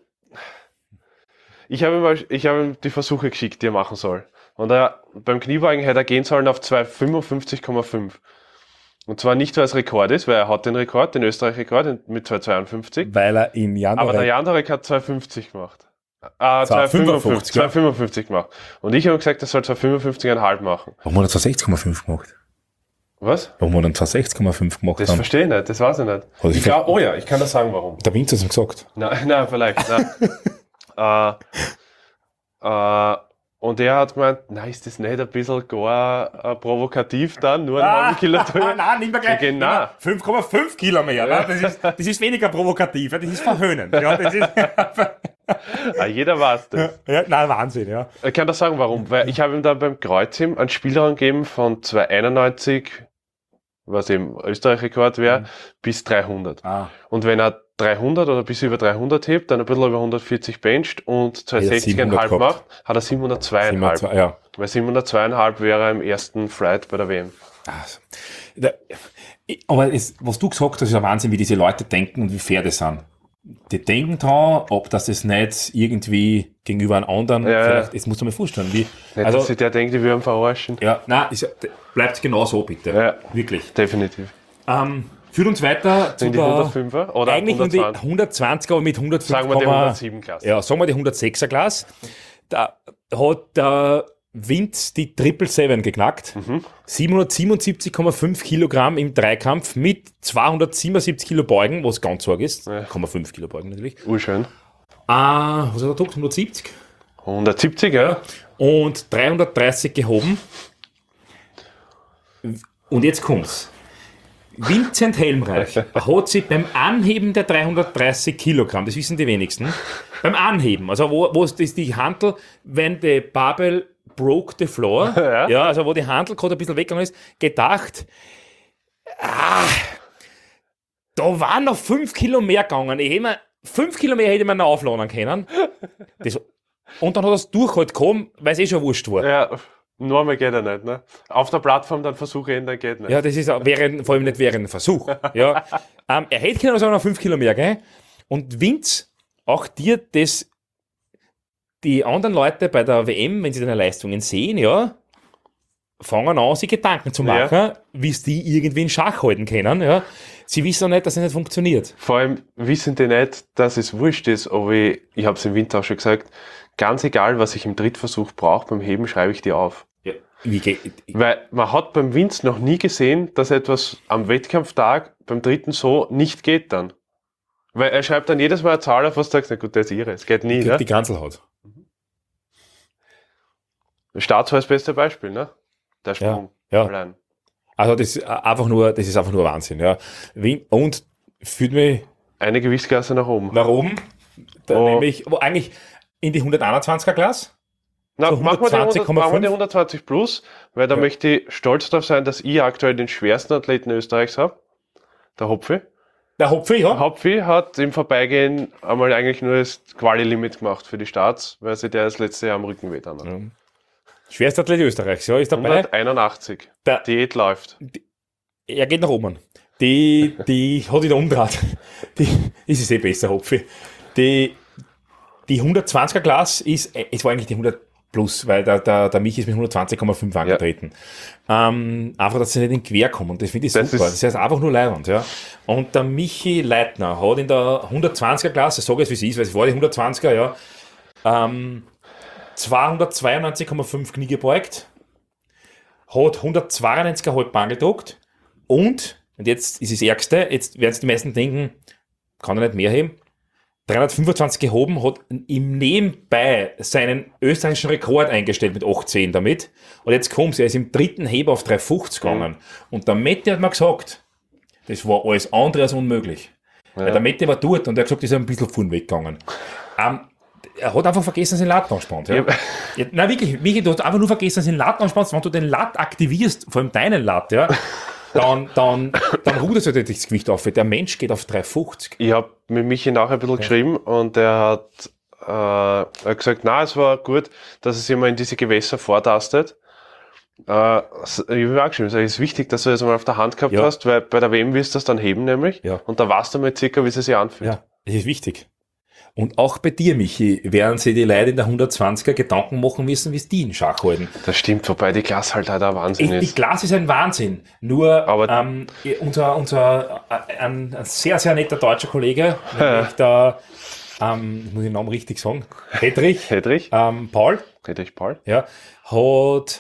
ich habe ihm, mal- ich habe ihm die Versuche geschickt, die er machen soll. Und er, beim Kniebeugen hätte er gehen sollen auf zwei fünfundfünfzig Komma fünf. Und zwar nicht, weil es Rekord ist, weil er hat den Rekord, den Österreich-Rekord mit zwei zweiundfünfzig. Weil er in Januar. Aber der Jandorek hat zwei fünfzig gemacht. Ah, zwei fünfundfünfzig, ja. fünfundfünfzig gemacht. Und ich habe gesagt, er soll zwei fünfundfünfzig Komma fünf machen. Warum hat er sechzig Komma fünf gemacht? Was? Warum hat er dann sechzig Komma fünf gemacht? Das haben? verstehe ich nicht, das weiß ich nicht. Also ich ich glaub, oh ja, ich kann das sagen, warum. Der Winzer hat es ihm gesagt. Nein, nein, vielleicht. Nein. äh, äh, und er hat gemeint, nein, ist das nicht ein bisschen gar äh, provokativ dann, nur eine Muskulatur? nein, nein, nimm mir gleich. Ja, genau. fünf Komma fünf Kilo mehr. Ja. Das, ist, das ist weniger provokativ, ja, das ist verhöhnend. Ja, das ist, Ah, jeder weiß das. ja, nein, Wahnsinn, ja. Ich kann das sagen, warum. Weil ich habe ihm dann beim Kreuzheben einen Spielraum gegeben von zwei einundneunzig, was eben Österreich-Rekord wäre, Mhm. bis dreihundert. Ah. Und wenn er dreihundert oder bis über dreihundert hebt, dann ein bisschen über hundertvierzig bencht und Hätte er zweihundertsechzig Komma fünf siebenhundert macht, hat er siebenhundertzwei Komma fünf. Siebenhundertzwei, ja. Weil siebenhundertzwei Komma fünf wäre er im ersten Flight bei der W M. Also, da, ich- aber es, was du gesagt hast, ist ein Wahnsinn, wie diese Leute denken und wie fair das sind. Die denken dran, ob das das nicht irgendwie gegenüber einem anderen, Ja, vielleicht, das musst du mir vorstellen, wie, Nicht, dass also, sich der denkt, die würden verarschen. ja, nein, ist, bleibt genau so, bitte. Ja. Wirklich. Definitiv. Ähm, führt uns weiter zu In die der, hundertfünfer oder eigentlich in die hundertzwanzig? hundertzwanzig, aber mit hundertfünf. Sagen wir die hundertsieben Klasse. Ja, sagen wir die hundertsechser Klasse. Da hat der Vince die Triple Seven geknackt. Mhm. siebenhundertsiebenundsiebzig Komma fünf Kilogramm im Dreikampf mit zweihundertsiebenundsiebzig Kilo Beugen, was ganz arg ist. Ja. Komma fünf Kilo Beugen natürlich. Urschön. Ah, was hat er gedruckt? hundertsiebzig. hundertsiebzig, ja. Und dreihundertdreißig gehoben. Und jetzt kommt's. Vincent Helmreich hat sich beim Anheben der dreihundertdreißig Kilogramm, das wissen die wenigsten, beim Anheben, also wo, wo es das die Handel, wenn die Barbell broke the floor, Ja. ja, also wo die Handel gerade ein bisschen weggegangen ist, gedacht, ah, da waren noch fünf Kilo mehr gegangen. Ich hätte mir, fünf Kilo mehr hätte man noch aufladen können. Das, und dann hat er es durchgehalten, weil es eh schon wurscht war. Ja, normal geht er nicht, ne? Auf der Plattform dann Versuche ändern geht nicht. Ja, das ist auch während, vor allem nicht während dem Versuch. Ja. ähm, er hätte können also noch fünf Kilo mehr, gell? Und Vince, auch dir das, die anderen Leute bei der W M, wenn sie deine Leistungen sehen, ja, fangen an, sich Gedanken zu machen, Ja. wie es die irgendwie in Schach halten können. Ja. Sie wissen auch nicht, dass es nicht funktioniert. Vor allem wissen die nicht, dass es wurscht ist, ob ich, ich habe es im Winter auch schon gesagt, ganz egal, was ich im Drittversuch brauche, beim Heben schreibe ich die auf. Ja. Wie geht, Weil man hat beim Vince noch nie gesehen, dass etwas am Wettkampftag beim dritten so nicht geht dann. Weil er schreibt dann jedes Mal eine Zahl auf, was du sagst, na gut, das ist ihre, es geht nie, ne? die Ganzelhaut. Starts war das beste Beispiel, ne? Der Sprung. Ja, ja. Allein. Also das ist einfach nur, das ist einfach nur Wahnsinn. Ja. Win- Und führt mich Eine Gewichtsklasse nach oben. nach oben, da Oh. nämlich, wo eigentlich in die hunderteinundzwanziger Klasse. Na, so machen wir die hundertzwanzig Komma hundert- machen wir die fünf? hundertzwanzig plus, weil da Ja. möchte ich stolz darauf sein, dass ich aktuell den schwersten Athleten Österreichs habe. Der Hopfi. Der Hopfi, ja. Hopfi hat im Vorbeigehen einmal eigentlich nur das Quali-Limit gemacht für die Starts, weil sich der das letzte Jahr am Rücken weh hat. Ja. Schwerster Athlet Österreichs, ja, ist dabei. hunderteinundachtzig. Der- Diät läuft. Er geht nach oben. Die, die hat wieder umdraht. Die ist es eh besser, Hopfi. Die, die hundertzwanziger Klasse ist, äh, es war eigentlich die hundert, plus, weil der, der, der Michi ist mit hundertzwanzig Komma fünf angetreten. Ja. Ähm, einfach, dass sie nicht in Quer kommen. Und das finde ich das super. Ist das heißt einfach nur leibend. Ja. Und der Michi Leitner hat in der hundertzwanziger-Klasse, ich sage jetzt, wie es ist, weil es war die hundertzwanziger, ja, ähm, zweihundertzweiundneunzig Komma fünf Knie gebeugt, hat hundertzweiundneunzig Komma fünf Bangel gedruckt und, und jetzt ist das Ärgste, jetzt werden es die meisten denken, kann er nicht mehr heben, dreihundertfünfundzwanzig gehoben, hat im Nebenbei seinen österreichischen Rekord eingestellt mit achtzehn damit. Und jetzt kommt's, er ist im dritten Heber auf dreihundertfünfzig gegangen. Mhm. Und der Mette hat mir gesagt, das war alles andere als unmöglich. Ja. Weil der Mette war dort und er hat gesagt, ist ein bisschen vorn weggegangen. ähm, er hat einfach vergessen, seinen Lat anspannt. Ja. Ja. Ja, nein, wirklich, Michi, du hast einfach nur vergessen, seinen Lat anspannt. Wenn du den Lat aktivierst, vor allem deinen Lat, ja, dann, dann, dann ruderst du dir das Gewicht auf. Der Mensch geht auf dreihundertfünfzig. Ich habe mit Michi nachher ein bisschen ja. geschrieben und er hat, äh, er hat gesagt, na, es war gut, dass er sich mal in diese Gewässer vortastet. Äh, ich habe auch geschrieben, es ist wichtig, dass du das mal auf der Hand gehabt ja. hast, weil bei der W M wirst du das dann heben nämlich ja. und da weißt du mal circa, wie es sich anfühlt. Ja, das ist wichtig. Und auch bei dir, Michi, werden sich die Leute in der hundertzwanziger Gedanken machen müssen, wie es die in Schach halten. Das stimmt, wobei die Klasse halt auch ein Wahnsinn ich, ist. Die Klasse ist ein Wahnsinn. Nur Aber ähm, unser, unser äh, ein, ein sehr, sehr netter deutscher Kollege, nämlich der, ähm, muss ich den Namen richtig sagen, Hedrich, Hedrich. Ähm, Paul, Hedrich Paul, ja, hat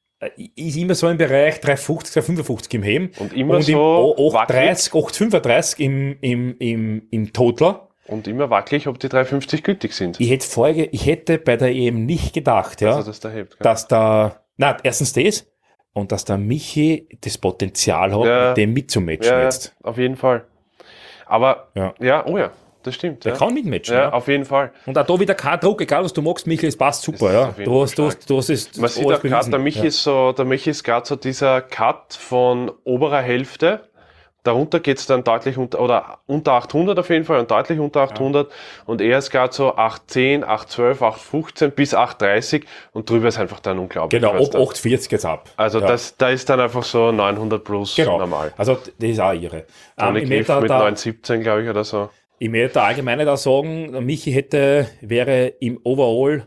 ist immer so im Bereich dreihundertfünfzig, dreihundertfünfundfünfzig im Heben. Und immer und so achthundertdreißig, achthundertfünfunddreißig im, im, im, im Total. Und immer wackelig, ob die dreihundertfünfzig gültig sind. Ich hätte, Folge, ich hätte bei der E M nicht gedacht, ja, also, dass, der hebt, dass da, na, erstens das, und dass der Michi das Potenzial hat, ja, mit dem mitzumatchen ja, jetzt. Auf jeden Fall. Aber, ja, ja oh ja, das stimmt. Der ja. kann mitmatchen. Ja, ja, auf jeden Fall. Und auch da wieder kein Druck, egal was du magst, Michi, es passt super, ja. Du hast, du hast, du hast es. Man sieht auch gerade, der Michi ja. ist so, der Michi ist gerade so dieser Cut von oberer Hälfte. Darunter geht es dann deutlich unter, oder unter achthundert auf jeden Fall und deutlich unter achthundert. Ja. Und er ist gerade so achthundertzehn, achthundertzwölf, achthundertfünfzehn bis achthundertdreißig und drüber ist einfach dann unglaublich. Genau, ab achthundertvierzig geht's ab. Also ja. das, da ist dann einfach so neunhundert plus genau. normal. Also das ist auch irre. Tony ähm, Cliff mit neunhundertsiebzehn, glaube ich, oder so. Ich möchte allgemein da sagen, Michi hätte, wäre im Overall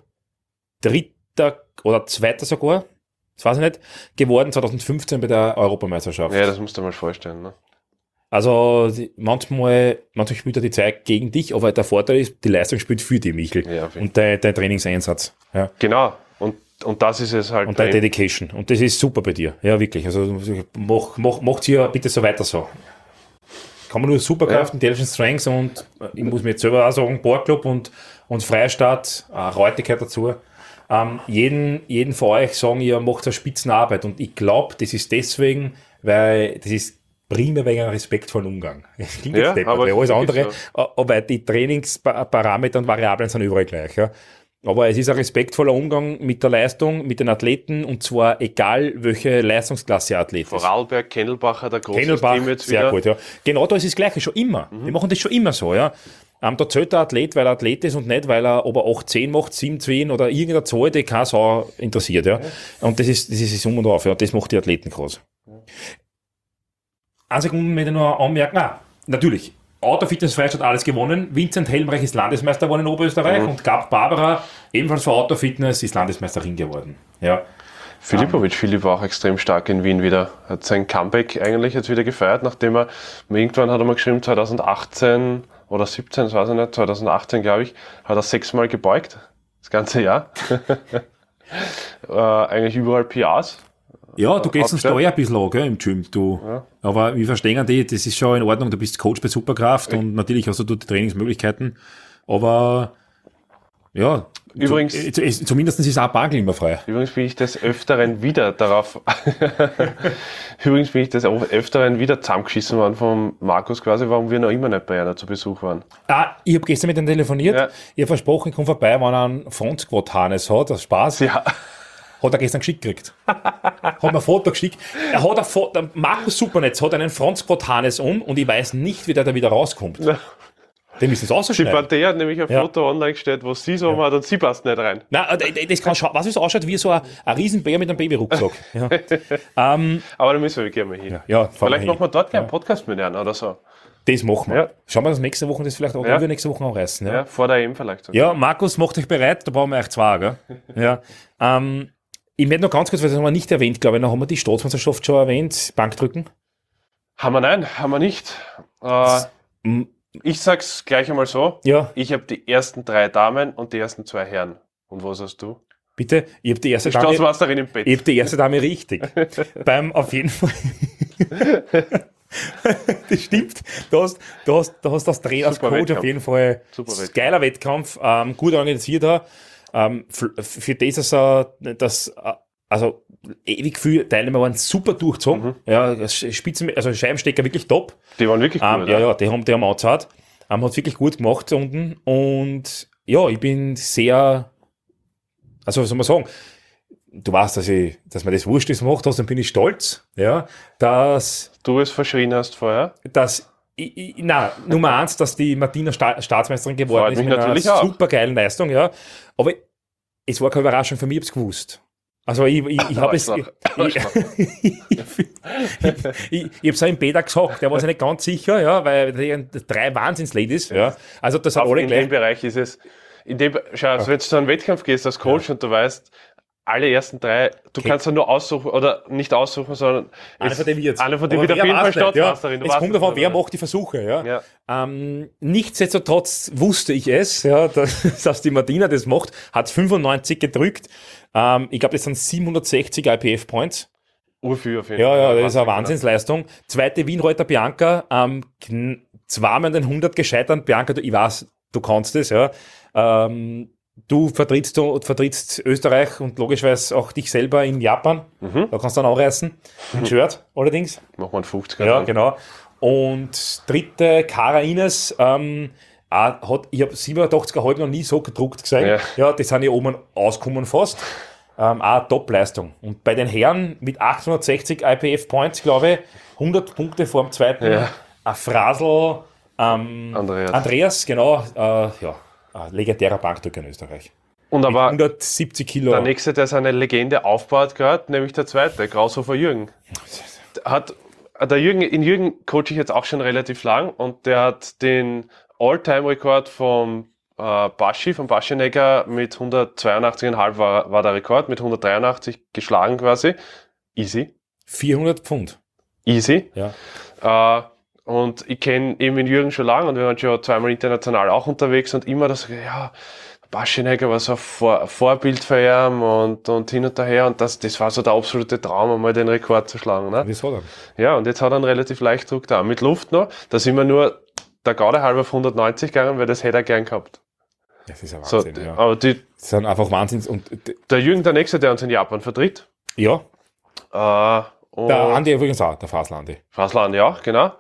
Dritter oder Zweiter sogar, das weiß ich nicht, geworden zweitausendfünfzehn bei der Europameisterschaft. Ja, das musst du dir mal vorstellen, ne? Also die, manchmal, manchmal spielt er die Zeit gegen dich, aber der Vorteil ist, die Leistung spielt für dich, Michel. Ja, und dein, dein Trainingseinsatz. Ja. Genau. Und, und das ist es halt. Und deine Dedication. Und das ist super bei dir. Ja, wirklich. Also mach, mach, macht hier bitte so weiter so. Kann man nur Superkraft, ja. Intelligent Strengths und ich muss mir jetzt selber auch sagen, Boardclub und, und Freistaat, äh, Reutigkeit dazu. Ähm, jeden, jeden von euch sagen, ihr macht eine Spitzenarbeit und ich glaube, das ist deswegen, weil das ist primär wegen einem respektvollen Umgang. Klingt ja, jetzt aber weil alles andere, so. Aber die Trainingsparameter und Variablen sind überall gleich. Ja. Aber es ist ein respektvoller Umgang mit der Leistung, mit den Athleten und zwar egal, welche Leistungsklasse Athlet ist. Vorarlberg, Kennelbacher, der große Kennelbach, Team jetzt sehr wieder. gut, ja. Genau, da ist das Gleiche, schon immer. Mhm. Wir machen das schon immer so, ja. Ähm, da zählt der Athlet, weil er Athlet ist und nicht, weil er, ob er acht zehn macht, sieben zehn oder irgendeine Zahl, die keine Sau interessiert, ja. ja. Und das ist, das ist das Um und Auf, ja. Das macht die Athleten groß. Ja. Eine Sekunde möchte ich noch anmerken. Ah, natürlich, Autofitness-Freistaat alles gewonnen. Vincent Helmreich ist Landesmeister geworden in Oberösterreich mhm. und Gab Barbara, ebenfalls für Autofitness, ist Landesmeisterin geworden. Ja. Filipovic, Philipp war auch extrem stark in Wien wieder. Hat sein Comeback eigentlich jetzt wieder gefeiert, nachdem er, irgendwann hat er mal geschrieben, zweitausendachtzehn oder siebzehn, das weiß ich nicht, zweitausendachtzehn glaube ich, hat er sechsmal gebeugt, das ganze Jahr. äh, eigentlich überall P As. Ja, du gehst uns da ein bisschen an, gell, im Gym, du. Ja. Aber wir verstehen dich, das ist schon in Ordnung, du bist Coach bei Superkraft und natürlich hast du die Trainingsmöglichkeiten, aber ja, übrigens, zu, zumindest ist auch Bargel immer frei. Übrigens bin ich des Öfteren wieder darauf, übrigens bin ich des Öfteren wieder zusammengeschissen worden von Markus quasi, warum wir noch immer nicht bei einer zu Besuch waren. Ah, ich habe gestern mit ihm telefoniert, ja. Ich habe versprochen, ich komme vorbei, wenn er einen Front Squat Harness hat, das Spaß. Ja. Hat er gestern geschickt gekriegt. Hat mir ein Foto geschickt. Er hat ein Foto, der Markus Supernetz hat einen Front Squat Harness um und ich weiß nicht, wie der da wieder rauskommt. Ja. Dem ist das ausschneiden. Chipanté hat nämlich ein ja. Foto online gestellt, wo sie so ja. hat und sie passt nicht rein. Nein, das kann schauen, was es ausschaut wie so ein, ein Riesenbär mit einem Babyrucksack. Ja. ähm, Aber da müssen wir gerne mal hin. Ja, ja, vielleicht machen wir dort ja. einen Podcast mit ihnen oder so. Das machen wir. Ja. Schauen wir, dass nächste Woche das vielleicht auch Ja. übernächste Woche anreißen. Ja. Ja, vor der E M vielleicht sogar. Ja, Markus, macht euch bereit, da brauchen wir euch zwei, gell? Ja. Ähm, ich möchte noch ganz kurz, weil das haben wir nicht erwähnt, glaube ich, noch haben wir die Staatsmeisterschaft schon erwähnt, Bankdrücken. Haben wir nein, haben wir nicht. Äh, m- ich sag's gleich einmal so. Ja, Ich habe die ersten drei Damen und die ersten zwei Herren. Und was hast du? bitte, ich habe die erste Die Dame, Staatsmeisterin im Bett. ich hab die erste Dame richtig. Beim, auf jeden Fall. Das stimmt. Du hast, du hast, du hast das Trainer, als Super Coach Wettkampf. auf jeden Fall. Super Wettkampf. Geiler Wettkampf, ähm, gut organisiert da. Ähm, für, für das, dass er, das, äh, also ewig viele Teilnehmer waren super durchgezogen. Mhm. Ja, Spitzen, also Scheibenstecker wirklich top. Die waren wirklich Ähm, gut. ja, ja, die haben, die haben angezahlt. Ähm, hat wirklich gut gemacht unten. Und ja, ich bin sehr, also was soll man sagen, du weißt, dass ich, dass mir das wurscht ist gemacht hast, dann bin ich stolz, ja, dass, Du es verschrien hast vorher. dass ich, ich, na, Nummer eins, dass die Martina Sta Staatsmeisterin geworden Freut ist mich mit einer natürlich auch. super geilen Leistung, ja. Aber es war keine Überraschung für mich, ich hab's gewusst. Also ich, ich, ich habe es, ich, Arschloch. ich, ich, ich, ich hab's auch im Beta gesagt, der war sich nicht ganz sicher, ja, weil die drei Wahnsinns-Ladies, ja. Also das hat Auf, alle in gleich. dem Bereich ist es. In dem, schau, also wenn du zu einem Wettkampf gehst als Coach und du weißt, alle ersten drei, du kannst ja nur aussuchen, oder nicht aussuchen, sondern Einer es- von denen wird's. Einer von denen Aber wird auf wer jeden Fall weiß nicht, Staatsmeisterin. Ja. Es kommt davon, wer macht die Versuche. Ja. Ja. Ähm, nichtsdestotrotz wusste ich es, ja, dass, dass die Martina das macht, hat fünfundneunzig gedrückt. Ähm, ich glaube, das sind siebenhundertsechzig I P F-Points. Urviel auf jeden Ja, Fall. ja, das ist eine Wahnsinn, Wahnsinnsleistung. Zweite Wienreuter Bianca, ähm, kn- zweimal an den hundert gescheitert. Bianca, du, ich weiß, du kannst es, ja. Ähm, du vertrittst, du vertrittst Österreich und logischerweise auch dich selber in Japan. Mhm. Da kannst du dann auch reißen. Ein Shirt allerdings. Machen wir einen fünfzig. Ja, genau. Und dritte, Cara Ines, ähm, auch hat, ich habe siebenundachtzig Komma fünf noch nie so gedruckt gesehen. Ja. Ja, die sind ja oben ausgekommen fast. Ähm, auch eine Top-Leistung. Und bei den Herren mit achthundertsechzig I P F-Points, glaube ich, hundert Punkte vor dem zweiten, Ja. ein Frasel, ähm, Andreas. Andreas, genau, äh, ja, ein legendärer Bankdrücker in Österreich. Und aber hundertsiebzig Kilo. der nächste, der seine Legende aufbaut gerade, nämlich der zweite, Graushofer Jürgen. Hat, der Jürgen, in Jürgen coache ich jetzt auch schon relativ lang und der hat den All-Time-Rekord vom äh, Baschi, vom Baschinegger mit hundertzweiundachtzig Komma fünf war, war der Rekord, mit hundertdreiundachtzig geschlagen quasi. Easy. vierhundert Pfund. Easy. Ja. Äh, und ich kenne eben den Jürgen schon lange und wir waren schon zweimal international auch unterwegs und immer das, ja, Baschinegger war so ein Vor Vorbild für ihn und, und hin und her und das, das war so der absolute Traum, einmal den Rekord zu schlagen. Ne? Wieso dann? Ja, und jetzt hat er einen relativ leicht Druck da. Mit Luft noch, da sind wir nur der Gaude halber auf hundertneunzig gegangen, weil das hätte er gern gehabt. Das ist ein So, Wahnsinn, ja. aber die, Das sind einfach Wahnsinns. Und d- der Jürgen, der nächste, der uns in Japan vertritt, ja, äh, und der Andi übrigens auch, der Fasel Andi. Fasland, ja, genau.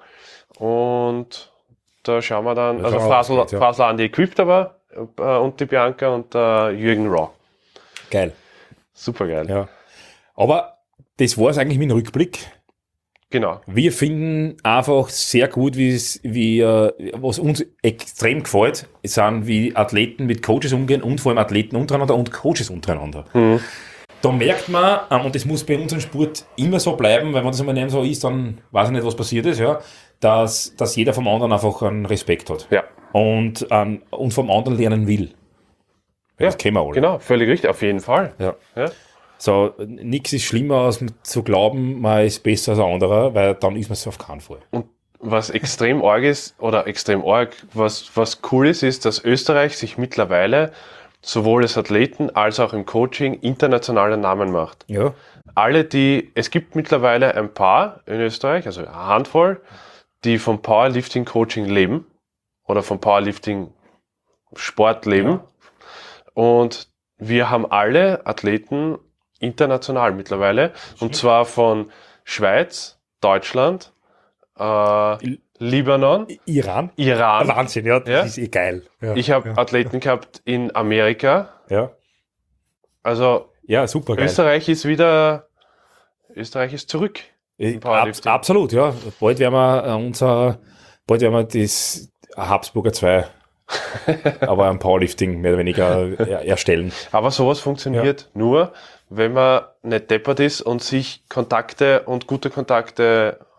Und da schauen wir dann, Da also schauen wir, was Fasl, geht, ja. Fasl Andi equipped aber äh, und die Bianca und äh, Jürgen Raw. Geil. Super geil. Ja. Aber das war es eigentlich mit dem Rückblick. Genau. Wir finden einfach sehr gut, wie es, wie, äh, was uns extrem gefällt, sind, wie Athleten mit Coaches umgehen und vor allem Athleten untereinander und Coaches untereinander. Mhm. Da merkt man, ähm, und das muss bei unserem Sport immer so bleiben, weil wenn das immer nicht so ist, dann weiß ich nicht, was passiert ist, ja, dass, dass jeder vom anderen einfach einen Respekt hat. Ja, Und, ähm, und vom anderen lernen will. Ja, Das kennen wir alle. genau, völlig richtig, auf jeden Fall. Ja. Ja. So, nichts ist schlimmer, als zu glauben, man ist besser als ein anderer, weil dann ist man es auf keinen Fall. Und was extrem arg ist, oder extrem arg, was, was cool ist, ist, dass Österreich sich mittlerweile sowohl als Athleten als auch im Coaching internationale Namen macht. Ja. Alle, die, es gibt mittlerweile ein paar in Österreich, also eine Handvoll, die vom Powerlifting-Coaching leben oder vom Powerlifting-Sport leben. Und wir haben alle Athleten international mittlerweile, und zwar von Schweiz, Deutschland, äh, Libanon, Iran? Iran. Wahnsinn, ja, das Ja. ist eh geil. Ja. Ich habe ja. Athleten gehabt in Amerika. Ja, Also ja super geil. Österreich ist wieder, Österreich ist zurück. Äh, im Powerlifting. Ab, absolut, ja. Bald werden wir äh, unser, bald werden wir das Habsburger zwei, aber am Powerlifting mehr oder weniger er, erstellen. Aber sowas funktioniert nur, wenn man nicht deppert ist und sich Kontakte und gute Kontakte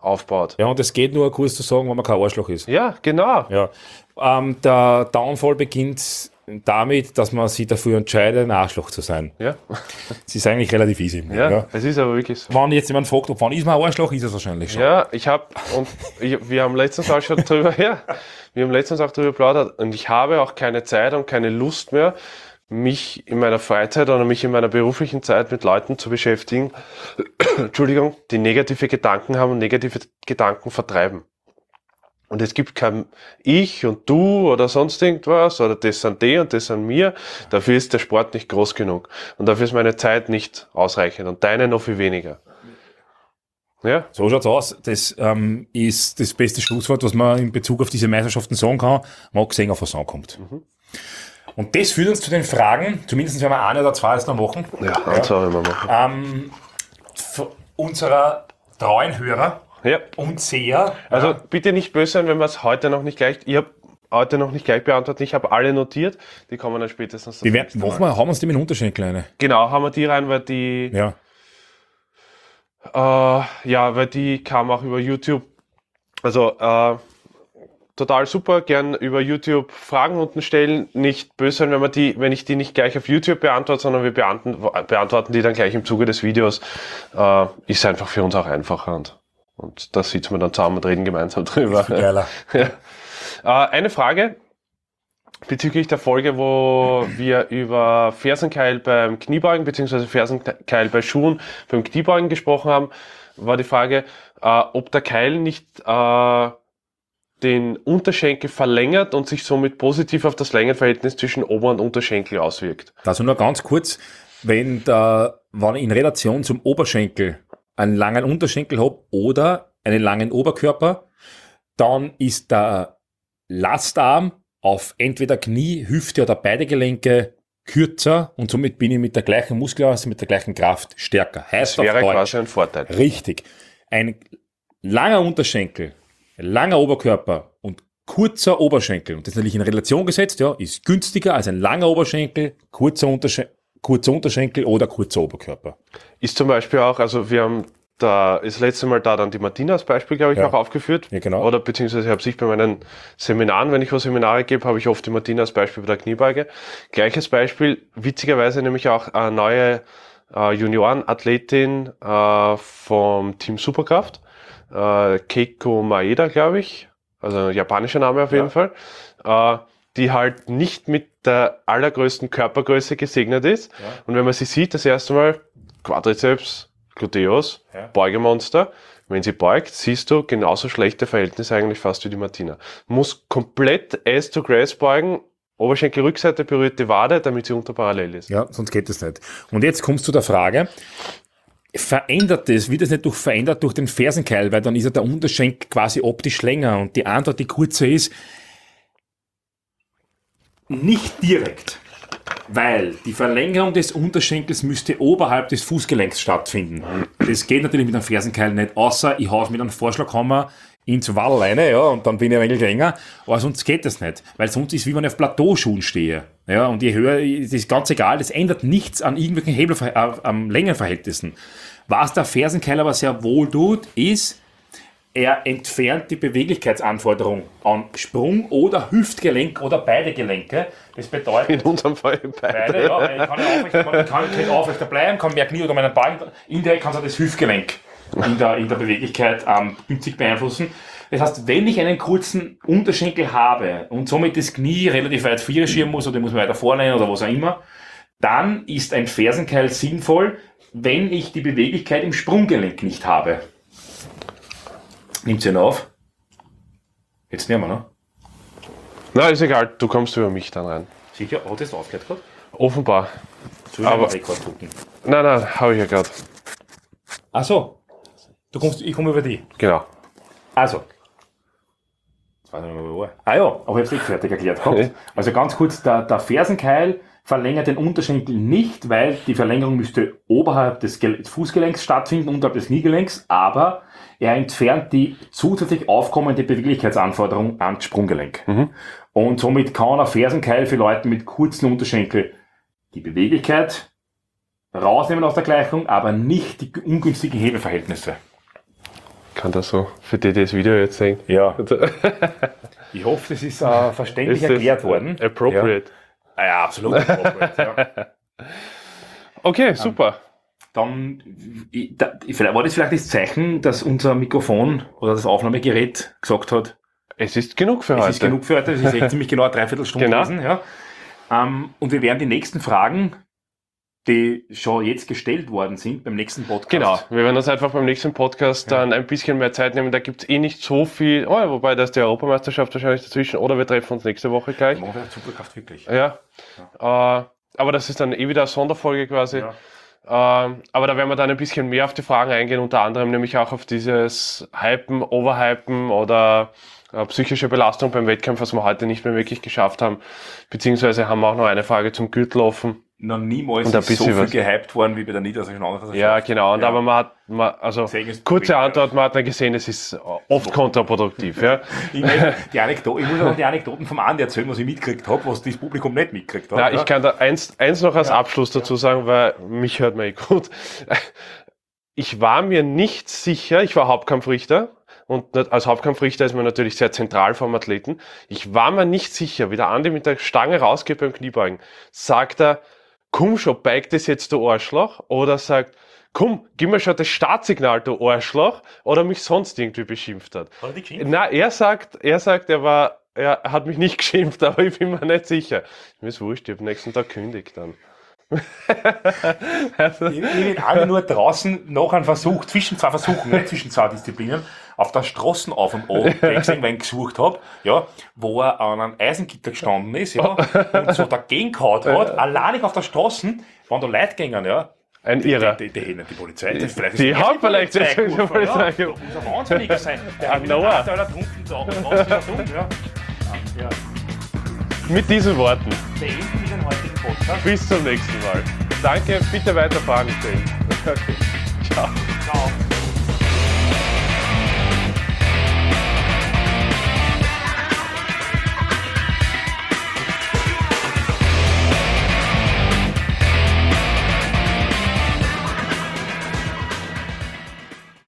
aufbaut. Ja, und es geht nur kurz zu sagen, wenn man kein Arschloch ist. Ja, genau. Ja. Ähm, der Downfall beginnt damit, dass man sich dafür entscheidet, ein Arschloch zu sein. Ja, Es ist eigentlich relativ easy. ja, Ja. es ist aber wirklich so. Wenn jetzt jemand fragt, ob wann ist man ein Arschloch, ist es wahrscheinlich schon. Ja, ich habe, und ich, wir haben letztens auch schon drüber, ja, wir haben letztens auch drüber geplaudert, und ich habe auch keine Zeit und keine Lust mehr, mich in meiner Freizeit oder mich in meiner beruflichen Zeit mit Leuten zu beschäftigen, Entschuldigung, die negative Gedanken haben und negative Gedanken vertreiben. Und es gibt kein Ich und Du oder sonst irgendwas oder das sind die und das sind mir. Dafür ist der Sport nicht groß genug. Und dafür ist meine Zeit nicht ausreichend und deine noch viel weniger. Ja? So schaut's aus. Das ähm, ist das beste Schlusswort, was man in Bezug auf diese Meisterschaften sagen kann, mal gesehen, auf was ankommt. Mhm. Und das führt uns zu den Fragen, zumindest wenn wir eine oder zwei jetzt noch machen, Ja, das ja. werden wir machen. ähm, f- unserer treuen Hörer Ja. und Seher. Also ja, bitte nicht böse sein, wenn wir es heute noch nicht gleich, ich habe heute noch nicht gleich beantwortet, ich habe alle notiert, die kommen dann spätestens. das wir werden, nächste machen Mal. wir, haben wir uns die mit den Unterschenkel eine. Genau, haben wir die rein, weil die, Ja. äh, ja, weil die kam auch über YouTube. Also äh, total super, gern über YouTube Fragen unten stellen, nicht böse sein, wenn wir die, wenn ich die nicht gleich auf YouTube beantworte, sondern wir beantworten, beantworten die dann gleich im Zuge des Videos. Äh, ist einfach für uns auch einfacher und, und da sitzen wir dann zusammen und reden gemeinsam drüber. Geiler. Ja. Äh, eine Frage bezüglich der Folge, wo wir über Fersenkeil beim Kniebeugen bzw. Fersenkeil bei Schuhen beim Kniebeugen gesprochen haben, war die Frage, äh, ob der Keil nicht äh, den Unterschenkel verlängert und sich somit positiv auf das Längenverhältnis zwischen Ober- und Unterschenkel auswirkt. Also nur ganz kurz, wenn, der, wenn ich in Relation zum Oberschenkel einen langen Unterschenkel habe oder einen langen Oberkörper, dann ist der Lastarm auf entweder Knie, Hüfte oder beide Gelenke kürzer und somit bin ich mit der gleichen Muskelmasse, mit der gleichen Kraft stärker. Heißt Das wäre auf Deutsch, quasi ein Vorteil. richtig, ein langer Unterschenkel, langer Oberkörper und kurzer Oberschenkel, und das ist natürlich in Relation gesetzt, ja, ist günstiger als ein langer Oberschenkel, kurzer, Unterschen- kurzer Unterschenkel oder kurzer Oberkörper. Ist zum Beispiel auch, also wir haben da das letzte Mal da dann die Martina als Beispiel, glaube ich, Ja. auch aufgeführt. Ja, genau. Oder beziehungsweise habe ich bei meinen Seminaren, wenn ich wo Seminare gebe, habe ich oft die Martina als Beispiel bei der Kniebeuge. Gleiches Beispiel, witzigerweise nämlich auch eine neue äh, Juniorenathletin äh, vom Team Superkraft, äh, Keiko Maeda, glaube ich, also ein japanischer Name auf jeden Ja. Fall, äh, die halt nicht mit der allergrößten Körpergröße gesegnet ist. Ja. Und wenn man sie sieht, das erste Mal Quadrizeps, Gluteus, Ja. Beugemonster. Wenn sie beugt, siehst du genauso schlechte Verhältnisse eigentlich fast wie die Martina. Muss komplett Ass to Grass beugen, Oberschenkelrückseite berührt die Wade, damit sie unterparallel ist. Ja, sonst geht das nicht. Und jetzt kommst du zu der Frage, verändert das, wird das nicht durch, verändert durch den Fersenkeil, weil dann ist ja der Unterschenkel quasi optisch länger, und die Antwort, die kurze ist, nicht direkt. Weil die Verlängerung des Unterschenkels müsste oberhalb des Fußgelenks stattfinden. Das geht natürlich mit einem Fersenkeil nicht, außer ich hau's mit einem Vorschlaghammer ins Wall rein, ja, und dann bin ich ein wenig länger. Aber sonst geht das nicht. Weil sonst ist es wie wenn ich auf Plateauschuhen stehe. Ja, und je höher, das ist ganz egal, das ändert nichts an irgendwelchen Hebel, äh, am Längenverhältnissen. Was der Fersenkeil aber sehr wohl tut, ist, er entfernt die Beweglichkeitsanforderung an Sprung- oder Hüftgelenk oder beide Gelenke. Das bedeutet, In unserem Fall beide. beide, ja, weil ich kann ja aufrechter, man kann nicht aufrechter bleiben, kann mehr Knie oder meinen Bein, indirekt kann es auch das Hüftgelenk in der, in der Beweglichkeit ähm, günstig beeinflussen. Das heißt, wenn ich einen kurzen Unterschenkel habe und somit das Knie relativ weit vierschieben muss oder muss man weiter vorlehnen oder was auch immer, dann ist ein Fersenkeil sinnvoll, wenn ich die Beweglichkeit im Sprunggelenk nicht habe. Nimmt sie noch auf? Jetzt nehmen wir, ne? Na, ist egal, du kommst über mich dann rein. Sicher? Hat das aufgehört gerade? Offenbar. Soll ich Aber- einen Rekord drücken? Nein, nein, habe ich ja gerade. Ach so. Du kommst, ich komme über die. Genau. Also. Jetzt weiß ich nicht mehr, wo war. Ah ja, aber ich habe es nicht fertig erklärt gehabt. Also ganz kurz, der, der Fersenkeil verlängert den Unterschenkel nicht, weil die Verlängerung müsste oberhalb des Gel- Fußgelenks stattfinden, unterhalb des Kniegelenks, aber er entfernt die zusätzlich aufkommende Beweglichkeitsanforderung ans Sprunggelenk. Und somit kann ein Fersenkeil für Leute mit kurzen Unterschenkel die Beweglichkeit rausnehmen aus der Gleichung, aber nicht die ungünstigen Hebelverhältnisse. kann das so, für die, die das Video jetzt sehen. Ja. Ich hoffe, das ist äh, verständlich Ist das erklärt worden. Appropriate. Ja, ja absolut appropriate. Ja. Okay, super. Dann ich, da, vielleicht- war das vielleicht das Zeichen, dass unser Mikrofon oder das Aufnahmegerät gesagt hat, Es ist genug für es heute. ist genug für heute, es ist echt ziemlich genau eine Dreiviertelstunde Genau. gewesen. Ja. Ähm, und wir werden die nächsten Fragen, die schon jetzt gestellt worden sind, beim nächsten Podcast. Genau, wir werden uns einfach beim nächsten Podcast Ja. dann ein bisschen mehr Zeit nehmen. Da gibt es eh nicht so viel, oh, ja, wobei da ist die Europameisterschaft wahrscheinlich dazwischen, oder wir treffen uns nächste Woche gleich. Morgen wird Superkraft wirklich. Ja, Äh, aber das ist dann eh wieder eine Sonderfolge quasi. Ja. Ähm, aber da werden wir dann ein bisschen mehr auf die Fragen eingehen, unter anderem nämlich auch auf dieses Hypen, Overhypen oder äh, psychische Belastung beim Wettkampf, was wir heute nicht mehr wirklich geschafft haben. Beziehungsweise haben wir auch noch eine Frage zum Gürtel offen. Noch niemals Und ein ist so bisschen viel was. gehypt worden wie bei der Niedersächsischen Ja, genau. Und Ja. aber man hat, man, also Deswegen ist kurze Problem, Antwort, man hat dann gesehen, es ist oft kontraproduktiv. Ja. Ich, meine, die Anekdo- ich muss auch die Anekdoten vom Andi erzählen, was ich mitgekriegt habe, was das Publikum nicht mitgekriegt hat. Na, ja. ich kann da eins, eins noch als Ja. Abschluss dazu sagen, weil mich hört man eh gut. Ich war mir nicht sicher, ich war Hauptkampfrichter und nicht- als Hauptkampfrichter ist man natürlich sehr zentral vom Athleten. Ich war mir nicht sicher, wie der Andi mit der Stange rausgeht beim Kniebeugen. Sagt er, komm schon, beig das jetzt, du Arschloch, oder sagt, komm, gib mir schon das Startsignal, du Arschloch, oder mich sonst irgendwie beschimpft hat. Hat er dich geschimpft? Na, er sagt, er sagt, er war, er hat mich nicht geschimpft, aber ich bin mir nicht sicher. Mir ist wurscht, ich habe am nächsten Tag kündigt dann. also, Ich, ich bin alle nur draußen noch einen Versuch, zwischen zwei Versuchen, nicht zwischen zwei Disziplinen, auf der Straße auf und an gesehen, wenn ich gesucht habe, ja, wo er an einem Eisengitter gestanden ist, ja, und so dagegen gehauen hat, alleinig auf der Straße, wenn da Leute gingen, ja. ein Die, Irrer. die, die, die, die Polizei, das vielleicht Die ist haben vielleicht das das in der Polizei. Ja, das muss ein Wahnsinniger sein. Der Ah, hat Noah. Noah. Da drunten da und was wieder tun, ja. Ja, Mit diesen Worten. beenden wir den heutigen Podcast. Bis zum nächsten Mal. Danke, bitte weiter Fragen stellen. Okay. Ciao. Ciao.